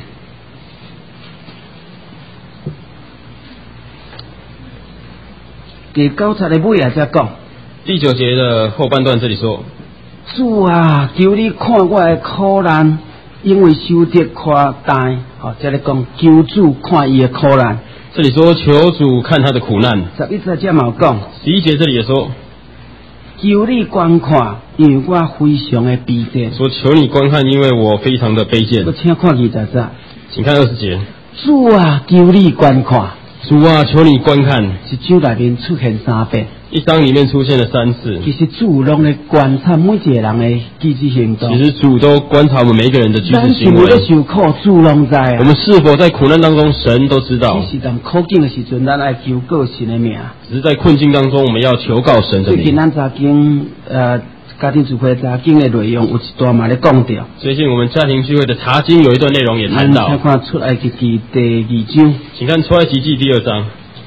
第9节的尾啊才讲， 第9节的后半段这里说， 主啊，求你看我的苦难。因为受得夸大，这里讲求主看伊的苦难。 这里说求主看他的苦难。 11节这嘛讲 ，11节这里也说， 求你观看，因为我非常的卑贱。 说求你观看，因为我非常的卑贱。 我请看20节， 请看20节。 主啊，求你观看。 主啊，求你观看。 一章里面出现3遍。 1章里面出现了3次。 其实主拢咧观察每一个人的举止行动。 其实主都观察我们每一个人的举止行为。 咱是否受苦，主拢知啊。 我们是否在苦难当中，神都知道。 只是当苦境的时阵，咱爱求告神的名。 只是在困境当中，我们要求告神的名。 最近咱查经家庭聚会查经的内容有一段嘛咧讲到。 最近我们家庭聚会的查经有一段内容也谈到。 请看出埃及记第2章。 请看出埃及记第2章。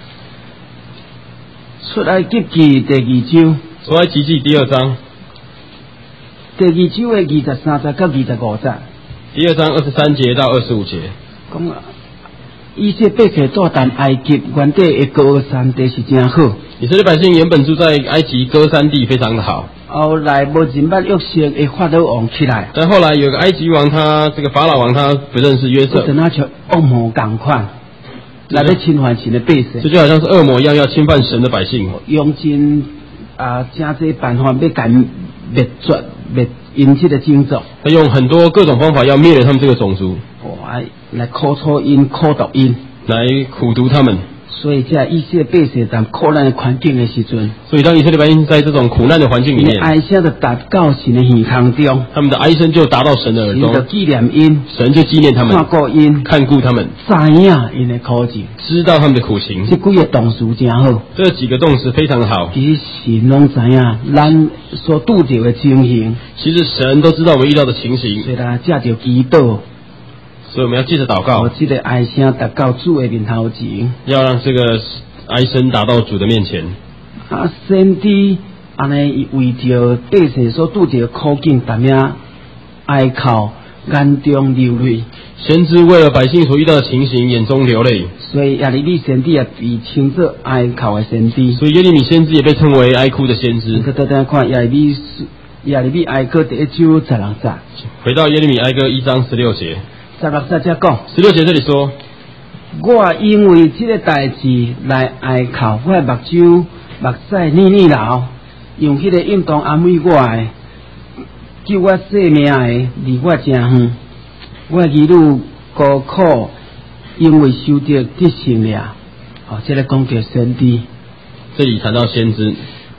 出埃及记第2章。 出埃及记第2章。 第2章的23节到25节。 第2章23节到25节。 讲以色列百姓住在埃及原地的高山地是真好。 以色列百姓原本住在埃及歌山地，非常的好。 后来无人捌约瑟的法老王起来。 但后来有个埃及王，他这个法老王他不认识约瑟。 就那像恶魔同款，来咧侵犯神的百姓。 这就好像是恶魔一样，要侵犯神的百姓。 用尽真济办法要赶灭绝灭因这个种族。 他用很多各种方法要灭了他们这个种族。 来苦楚因、苦毒因， 来苦毒他们。 所以在以色列百姓在苦难的环境的时阵， 所以当以色列百姓在这种苦难的环境里面， 哀声就达到神的耳腔中， 他们的哀声就达到神的耳中， 神就纪念因， 神就纪念他们， 看顾因， 看顾他们， 知影因的苦情， 知道他们的苦情。 这几个动词真好， 这几个动词非常的好。 其实神拢知影咱所拄到的情形， 其实神都知道我们遇到的情形， 所以咱借着祈祷。 所以我们要记得祷告， 这个哀声达到主的面头前， 要让这个哀声达到主的面前。 先知安尼为着百姓所拄着苦境，踮遐哀哭，眼中流泪。 先知为了百姓所遇到的情形，眼中流泪。 所以耶利米先知也被称作哀哭的先知。 所以耶利米先知也被称为哀哭的先知。 等等看耶利米哀歌第1章16节。 回到耶利米哀歌1章16节。 16节才讲 ，16节这里说， 我因为这个代志来哀哭，我的目屎腻腻流，用迄个运动安慰我的，救我性命的离我真远，我的儿女孤苦，因为受到得胜了。这个讲叫先知， 这里谈到先知，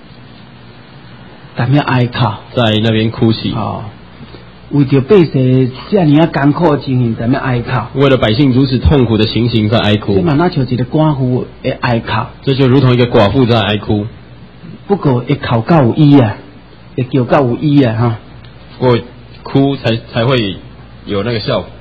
踮遐哀哭， 在那边哭泣。 为着百姓这样艰苦的情形，踮遐哀哭。 为了百姓如此痛苦的情形，在哀哭。 这嘛那像一个寡妇的哀哭。 这就如同一个寡妇在哀哭。 不过会哭到有意啊，会叫到有意啊哈。 不过哭才会有那个效果。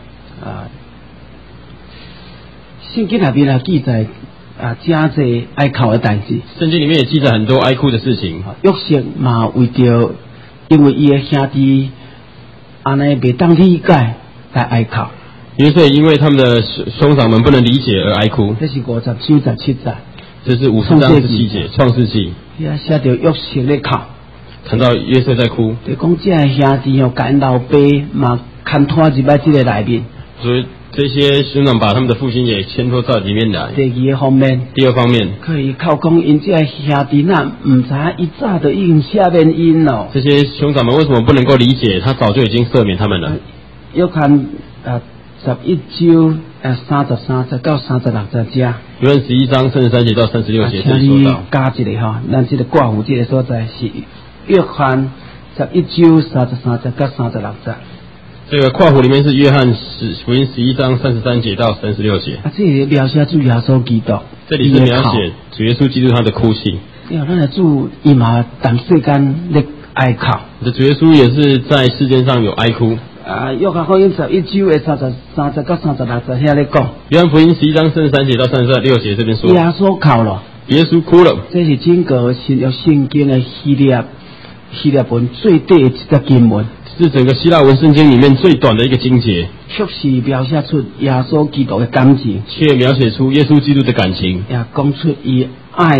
圣经里面也记载真济哀哭的代志。 圣经里面也记载很多哀哭的事情。 约瑟嘛为着因为伊的兄弟安尼袂当理解来哀哭。 约瑟因为他们的兄长们不能理解而哀哭。 这是50章17节。 这是50章17节，创世纪。 也写到约瑟咧哭， 看到约瑟在哭。 就讲这兄弟哦，甲因老爸嘛牵拖入来这个内面。 所以这些兄长把他们的父亲也牵拖到里面来。 第二方面，可以靠讲因这兄弟呐，唔知一早就已经赦免因咯。 这些兄长们为什么不能够理解？他早就已经赦免他们了。 约翰11章33节到36节。 约翰11章33节到36节这里说到。 加一个哈，咱这个挂弧这个所在是约翰11章33节到36节。 这个括弧里面是约翰福音11章33节到36节。 这里描写主耶稣基督。 这里是描写主耶稣基督他的哭泣。 咱的主伊嘛当世间咧哀哭。 这主耶稣也是在世间上有哀哭。 约翰福音11章33节到36节遐咧讲。 约翰福音11章33节到36节这边说。 耶稣哭了。 耶稣哭了。 这是整个新约圣经的希腊文最短的一个经文。 是整个希腊文圣经里面最短的一个经节， 确实描写出耶稣基督的感情， 却描写出耶稣基督的感情， 也讲出伊爱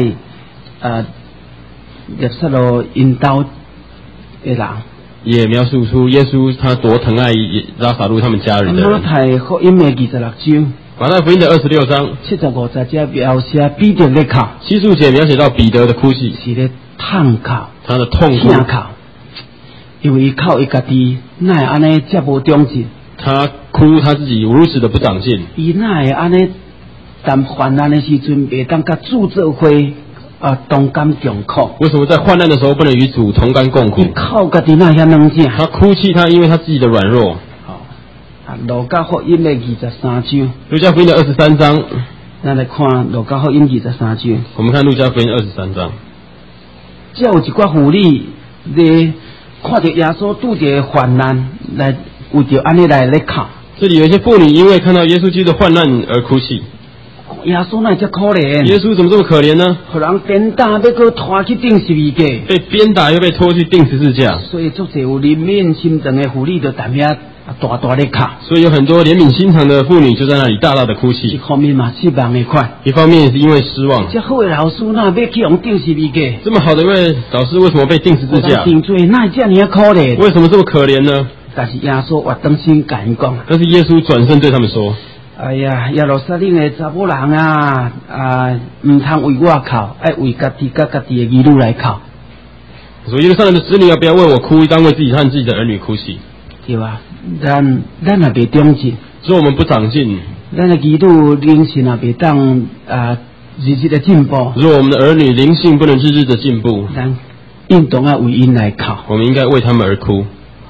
耶稣罗引导的人， 也描述出耶稣他多疼爱拉撒路他们家人的人。 马太福音的26章， 马太福音的26章 75节描写彼得的哭 ，70节描写到彼得的哭泣， 是咧痛哭， 他的痛哭。 因为伊靠伊家己，哪会安尼这无长进？ 他哭他自己如此的不长进。 伊哪会安尼？当患难的时阵，袂当甲主做伙同甘共苦。 为什么在患难的时候不能与主同甘共苦？ 伊靠家己那遐软弱。 他哭泣，他因为他自己的软弱。 路加福音的23章。 路加福音的23章。 咱来看路加福音23章。 我们看路加福音23章。 这有一寡妇女咧。看到耶稣拄着患难，来为着安尼来咧哭。 这里有一些妇女因为看到耶稣基督的患难而哭泣。 耶稣哪这可怜？ 耶稣怎么这么可怜呢？ 互人鞭打，要搁拖去钉十字架。 被鞭打又被拖去钉十字架。 所以足侪有怜悯心肠的妇女就踮遐大大咧哭。 所以有很多怜悯心肠的妇女就在那里大大的哭泣。 一方面嘛失望的款， 一方面也是因为失望。 这好的老师哪要去用钉十字架？ 这么好的一位老师为什么被钉十字架？ 定罪哪这么可怜？ 为什么这么可怜呢？ 但是耶稣活当心甲因讲， 但是耶稣转身对他们说：“ 哎呀，耶路撒冷的查某人啊，唔通为我哭，爱为家己甲家己的儿女来哭。 所以耶路撒冷的子女要不要为我哭，当为自己和自己的儿女哭泣， 对吧？咱也袂长进， 所以我们不长进。 咱的儿女灵性也袂当日日的进步。 如果我们的儿女灵性不能日日的进步， 咱应当要为因来哭。 我们应该为他们而哭。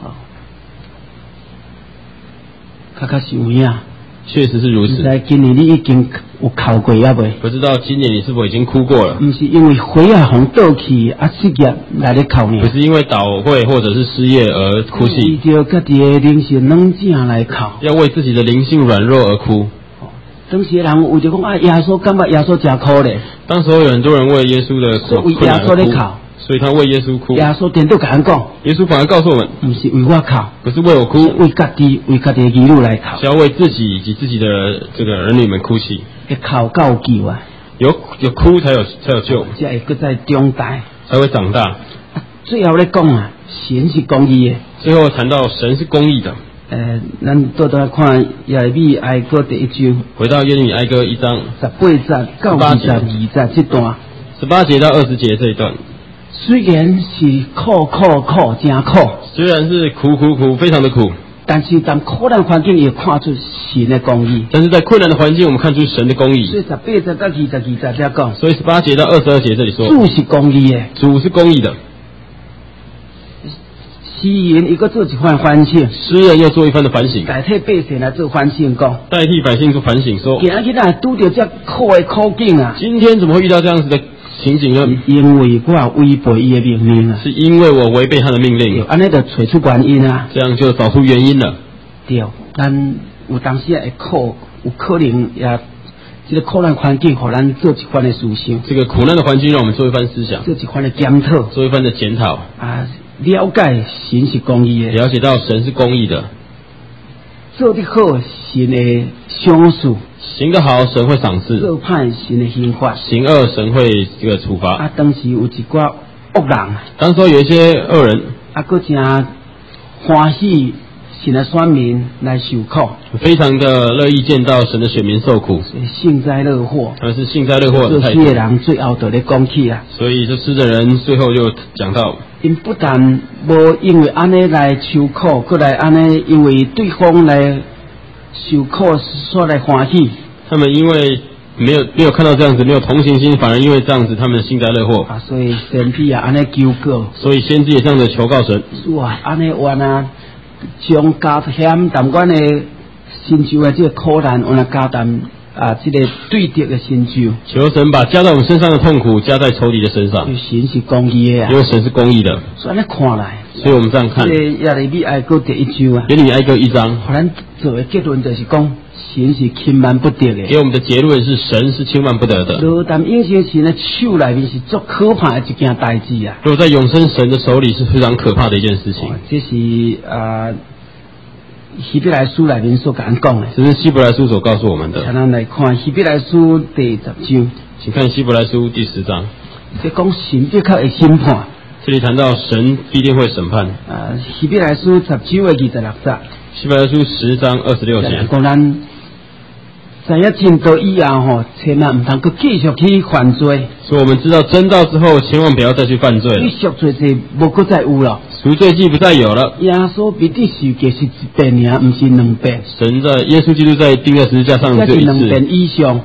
较是有影。” 确实是如此。 在今年你已经有哭过呀未？ 不知道今年你是否已经哭过了？ 不是因为火啊红倒去失业来咧哭呢？ 不是因为倒会或者是失业而哭泣。 为着家己的灵性软弱来哭。 要为自己的灵性软弱而哭。 当时人为着讲耶稣感觉耶稣真可怜。 当时有很多人为耶稣的困难而哭。所以他为耶稣哭。 耶稣颠倒甲人讲， 耶稣反而告诉我们， 不是为我哭， 不是为我哭， 是为家己的儿女来哭， 是要为自己以及自己的这个儿女们哭泣。 哭够救啊！ 有哭才有救， 才会搁再长大， 才会长大。 最后咧讲啊，神是公义的。 最后谈到神是公义的。 咱倒来看耶利米哀歌第1章， 回到耶利米哀歌1章 18节到22节这段 ，18节到20节这一段。 虽然是苦，真苦。 虽然是苦，非常的苦。 但是当苦难环境也看出神的公义。 但是在困难的环境，我们看出神的公义。 所以18节到22节这讲。 所以18节到22节这里说， 主是公义的。 主是公义的。 诗人一个做一番反省， 诗人又做一番的反省， 代替百姓来做反省讲， 代替百姓做反省说， 今日拄到这苦的苦境啊！ 今天怎么会遇到这样子的情景呢？ 因为我违背伊的命令啊！ 是因为我违背他的命令， 安尼就找出原因啊！ 这样就找出原因了。 对，咱有当时会苦，有可能也这个苦难环境，互咱做一番的思想。 这个苦难的环境让我们做一番思想， 做一番的检讨， 做一番的检讨啊，了解神是公义的， 了解到神是公义的。 做得好，神的赏赐； 行得好，神会赏赐； 做歹，神的刑罚。 行恶，神会这个处罚。 当时有一寡恶人， 当时有一些恶人， 佫真欢喜神的选民来受苦， 非常的乐意见到神的选民受苦， 幸灾乐祸。 他们是幸灾乐祸的态度。 这些人最后就咧讲起啊， 所以这诗的人最后就讲到， 因不但无因为安尼来受苦，过来安尼因为对方来受苦所来欢喜。 他们因为没有看到这样子，没有同情心，反而因为这样子，他们幸灾乐祸。 所以先知也安尼求告， 所以先知也这样的求告神。 是啊，安尼完啊，将加添淡阮的身受的这个苦难，我来加淡这个对敌的身受。 求神把加在我们身上的痛苦加在仇敌的身上。 神是公义的啊， 因为神是公义的。 所以安尼看来， 所以我们这样看。 耶利米哀歌第1章啊， 耶利米哀歌1章， 互咱做的结论就是讲，神是轻慢不得的。 给我们的结论是神是轻慢不得的。 罗但永生神的手里面是足可怕的一件代志啊！ 如果在永生神的手里是非常可怕的一件事情。 这是希伯来书里面所讲的。 这是希伯来书所告诉我们的。 咱来看希伯来书第10章， 请看希伯来书第10章。 这讲神必靠会审判。 这里谈到神必定会审判。 希伯来书10章的26节。 希伯来书10章26节。 讲咱知影真道以后千万唔通佮继续去犯罪。 所以我们知道真道之后，千万不要再去犯罪了。 你赎罪祭无佮再有了， 赎罪祭不再有了。 耶稣必定受刑是1遍尔，唔是2遍。 神在耶稣基督在钉在十字架上只有一次。 2遍以上。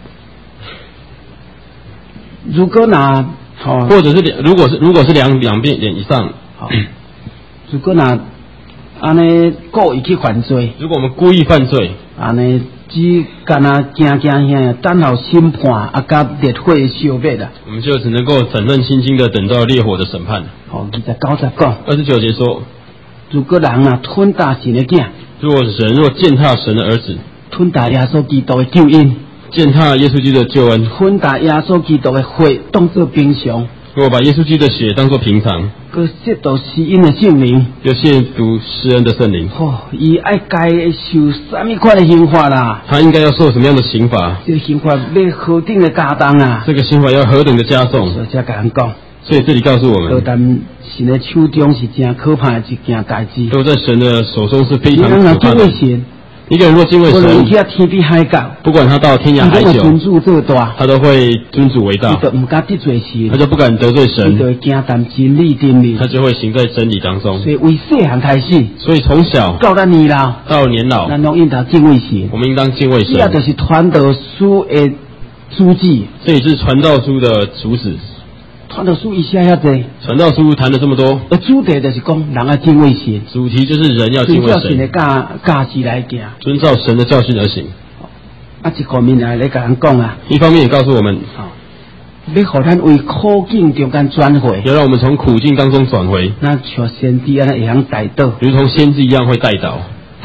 如果或者是如果是两遍以上， 如果安尼故意去犯罪， 如果我们故意犯罪， 安尼只干惊吓，等候审判甲烈火烧灭啦。 我们就只能够胆战心惊的等到烈火的审判。 29节讲 ，29节说， 如果人吞大神的囝， 如果人若践踏神的儿子， 吞大耶稣基督的救恩， 践踏耶稣基督的救恩， 吞大耶稣基督的血当作平常， 如果把耶稣基督的血当作平常， 佮亵渎施恩的圣灵， 又亵渎施恩的圣灵， 伊爱该受什么款的刑罚啦？ 他应该要受什么样的刑罚？ 这个刑罚要何等的加重啊？ 这个刑罚要何等的加重？ 所以才讲讲。 所以这里告诉我们， 但神的手中是真可怕的一件代志。 都在神的手中是非常可怕的。一个人若敬畏神，不管他到天涯海角，他都会尊主为大，他就不敢得罪神，他就会行在真理当中。 所以为细汉开始， 所以从小到咱年老， 到年老， 咱都应当敬畏神。 我们应当敬畏神。 这就是传道书的主旨。 这也是传道书的主旨。 传道书一下遐济， 传道书谈了这么多， 主题就是讲人要敬畏神， 主题就是人要敬畏神， 遵照神的教示来行， 遵照神的教训而行。 一方面来甲人讲啊， 一方面也告诉我们， 要互咱为苦境中间转回， 要让我们从苦境当中转回， 那像先知安尼会晓带导， 如同先知一样会带导。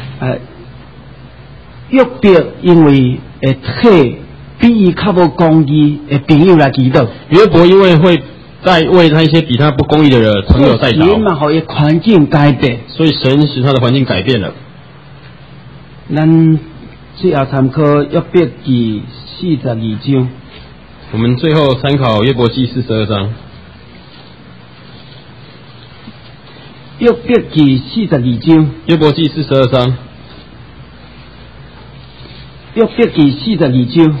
约伯因为会替比伊较无公义的朋友来祈祷， 约伯因为会为他一些比他不公义的人朋友代祷， 神嘛，互伊环境改变， 所以神使他的环境改变了。 咱最后参考约伯记42章， 我们最后参考约伯记42章。 约伯记42章， 约伯记42章， 约伯记42章。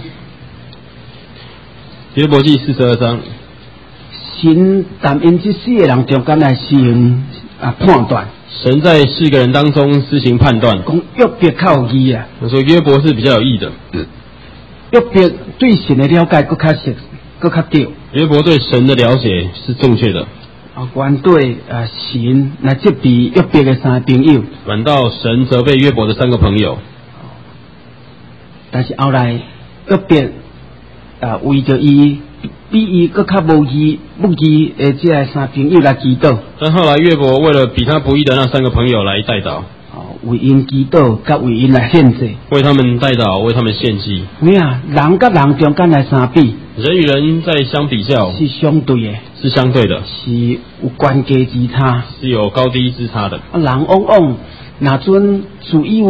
约伯记42章， 神但因这4个人中间来行判断。 神在4个人当中施行判断。 讲约伯较有义啊。 我说约伯是比较有义的。 约伯对神的了解更较熟，更较对。 约伯对神的了解是正确的。 反对神来责备约伯的3个朋友。 反倒神责备约伯的3个朋友。 但是后来约伯为着伊比伊更较无义不义的这3朋友来祈祷。 但后来约伯为了比他不义的那3个朋友来代祷， 为因祈祷，甲为因来献祭， 为他们代祷，为他们献祭。 你啊，人甲人中间来相比， 人与人在相比较是相对的， 是相对的， 是有关阶之差， 是有高低之差的。 人往往那阵自以为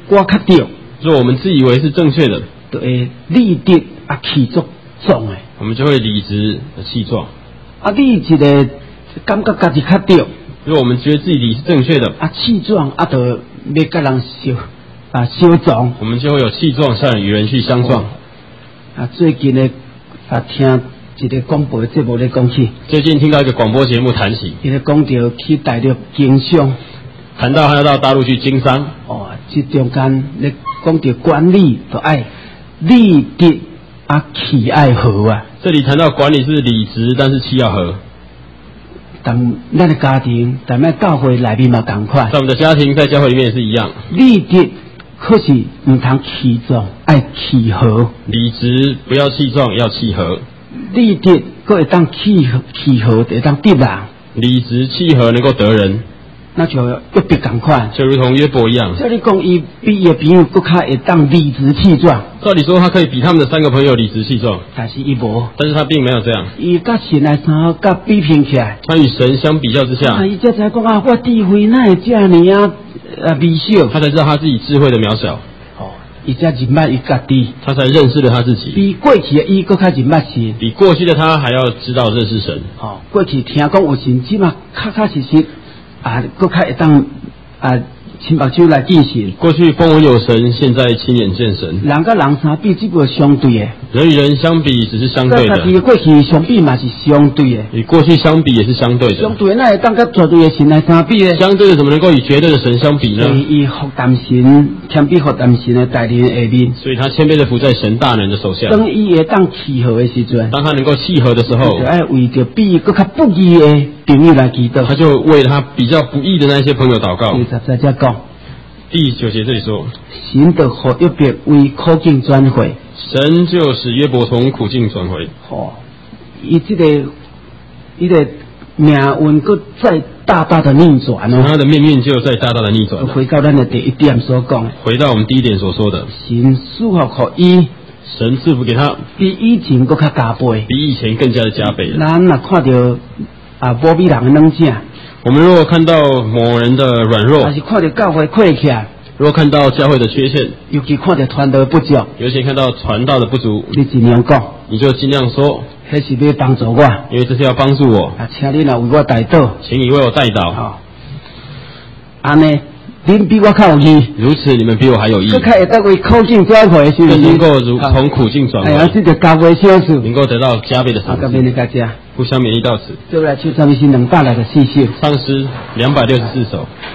我较对， 若我们自以为是正确的， 就会理直气壮诶， 我们就会理直气壮。 你一个感觉家己较对， 如果我们觉得自己理是正确的， 气壮就要甲人相撞， 我们就会有气壮善与人去相撞。 最近呢听一个广播节目咧讲起， 最近听到一个广播节目谈起， 伊咧讲到去大陆经商， 谈到他要到大陆去经商。 这中间咧讲到管理就爱理直气爱和啊。 这里谈到管理是理直，但是气要和。 但咱的家庭，但咱教会内面嘛同款。 在我们的家庭，在教会里面也是一样。 理直可是唔通气壮，爱气和。 理直不要气壮，要气和。 理直可会当气和，会当得人。 理直气和能够得人。 那就约伯同款， 就如同约伯一样。 照你讲，伊比伊的朋友更较会当理直气壮。 照理说，他可以比他们的3个朋友理直气壮， 但是伊无。 但是他并没有这样。 伊甲神来三甲比拼起来， 他与神相比较之下， 伊才知讲我智慧哪会这样微小？ 他才知道他自己智慧的渺小。 伊才认捌伊家己， 他才认识了他自己。 比过去的伊更较认捌神， 比过去的他还要知道认识神。 过去听讲有神，即嘛确实更较会当亲目睭来见神。 过去风闻有神，现在亲眼见神。 人甲人相比，只不过相对的。 人与人相比，只是相对的。 跟过去相比嘛是相对的。 与过去相比也是相对的。 相对的那会当甲绝对的神来相比呢？ 相对的怎么能够与绝对的神相比呢？ 所以伊服担神，谦卑服担神的带领下面。 所以他谦卑的服在神大能的手下。 当伊会当契合的时阵， 当他能够契合的时候， 就爱为着比伊更较不义的朋友来祈祷。 他就为他比较不义的那些朋友祷告。 在这讲。 第9节这里说， 神就互约伯为苦境转回， 神就使约伯从苦境转回。 伊这个命运搁再大大的逆转哦， 他的命运就再大大的逆转。 回到咱的第1点所讲， 回到我们第1点所说的， 神赐福互伊， 神赐福给他， 比以前搁较加倍， 比以前更加的加倍。 咱若看到无比人的软性。 我们如果看到某人的软弱， 还是看到教会溃起来， 如果看到教会的缺陷， 尤其看到传道不足， 尤其看到传道的不足， 你尽量讲， 你就尽量说， 那是要帮助我， 因为这是要帮助我。 请你来为我代祷， 请你为我代祷。 安尼，您比我较有义， 如此你们比我还有义， 更会得为苦境转回，是不是？ 能够从苦境转回， 这就加倍享受， 能够得到加倍的赏赐。互相勉励到此。 就来唱什么是264首， 唱诗264首。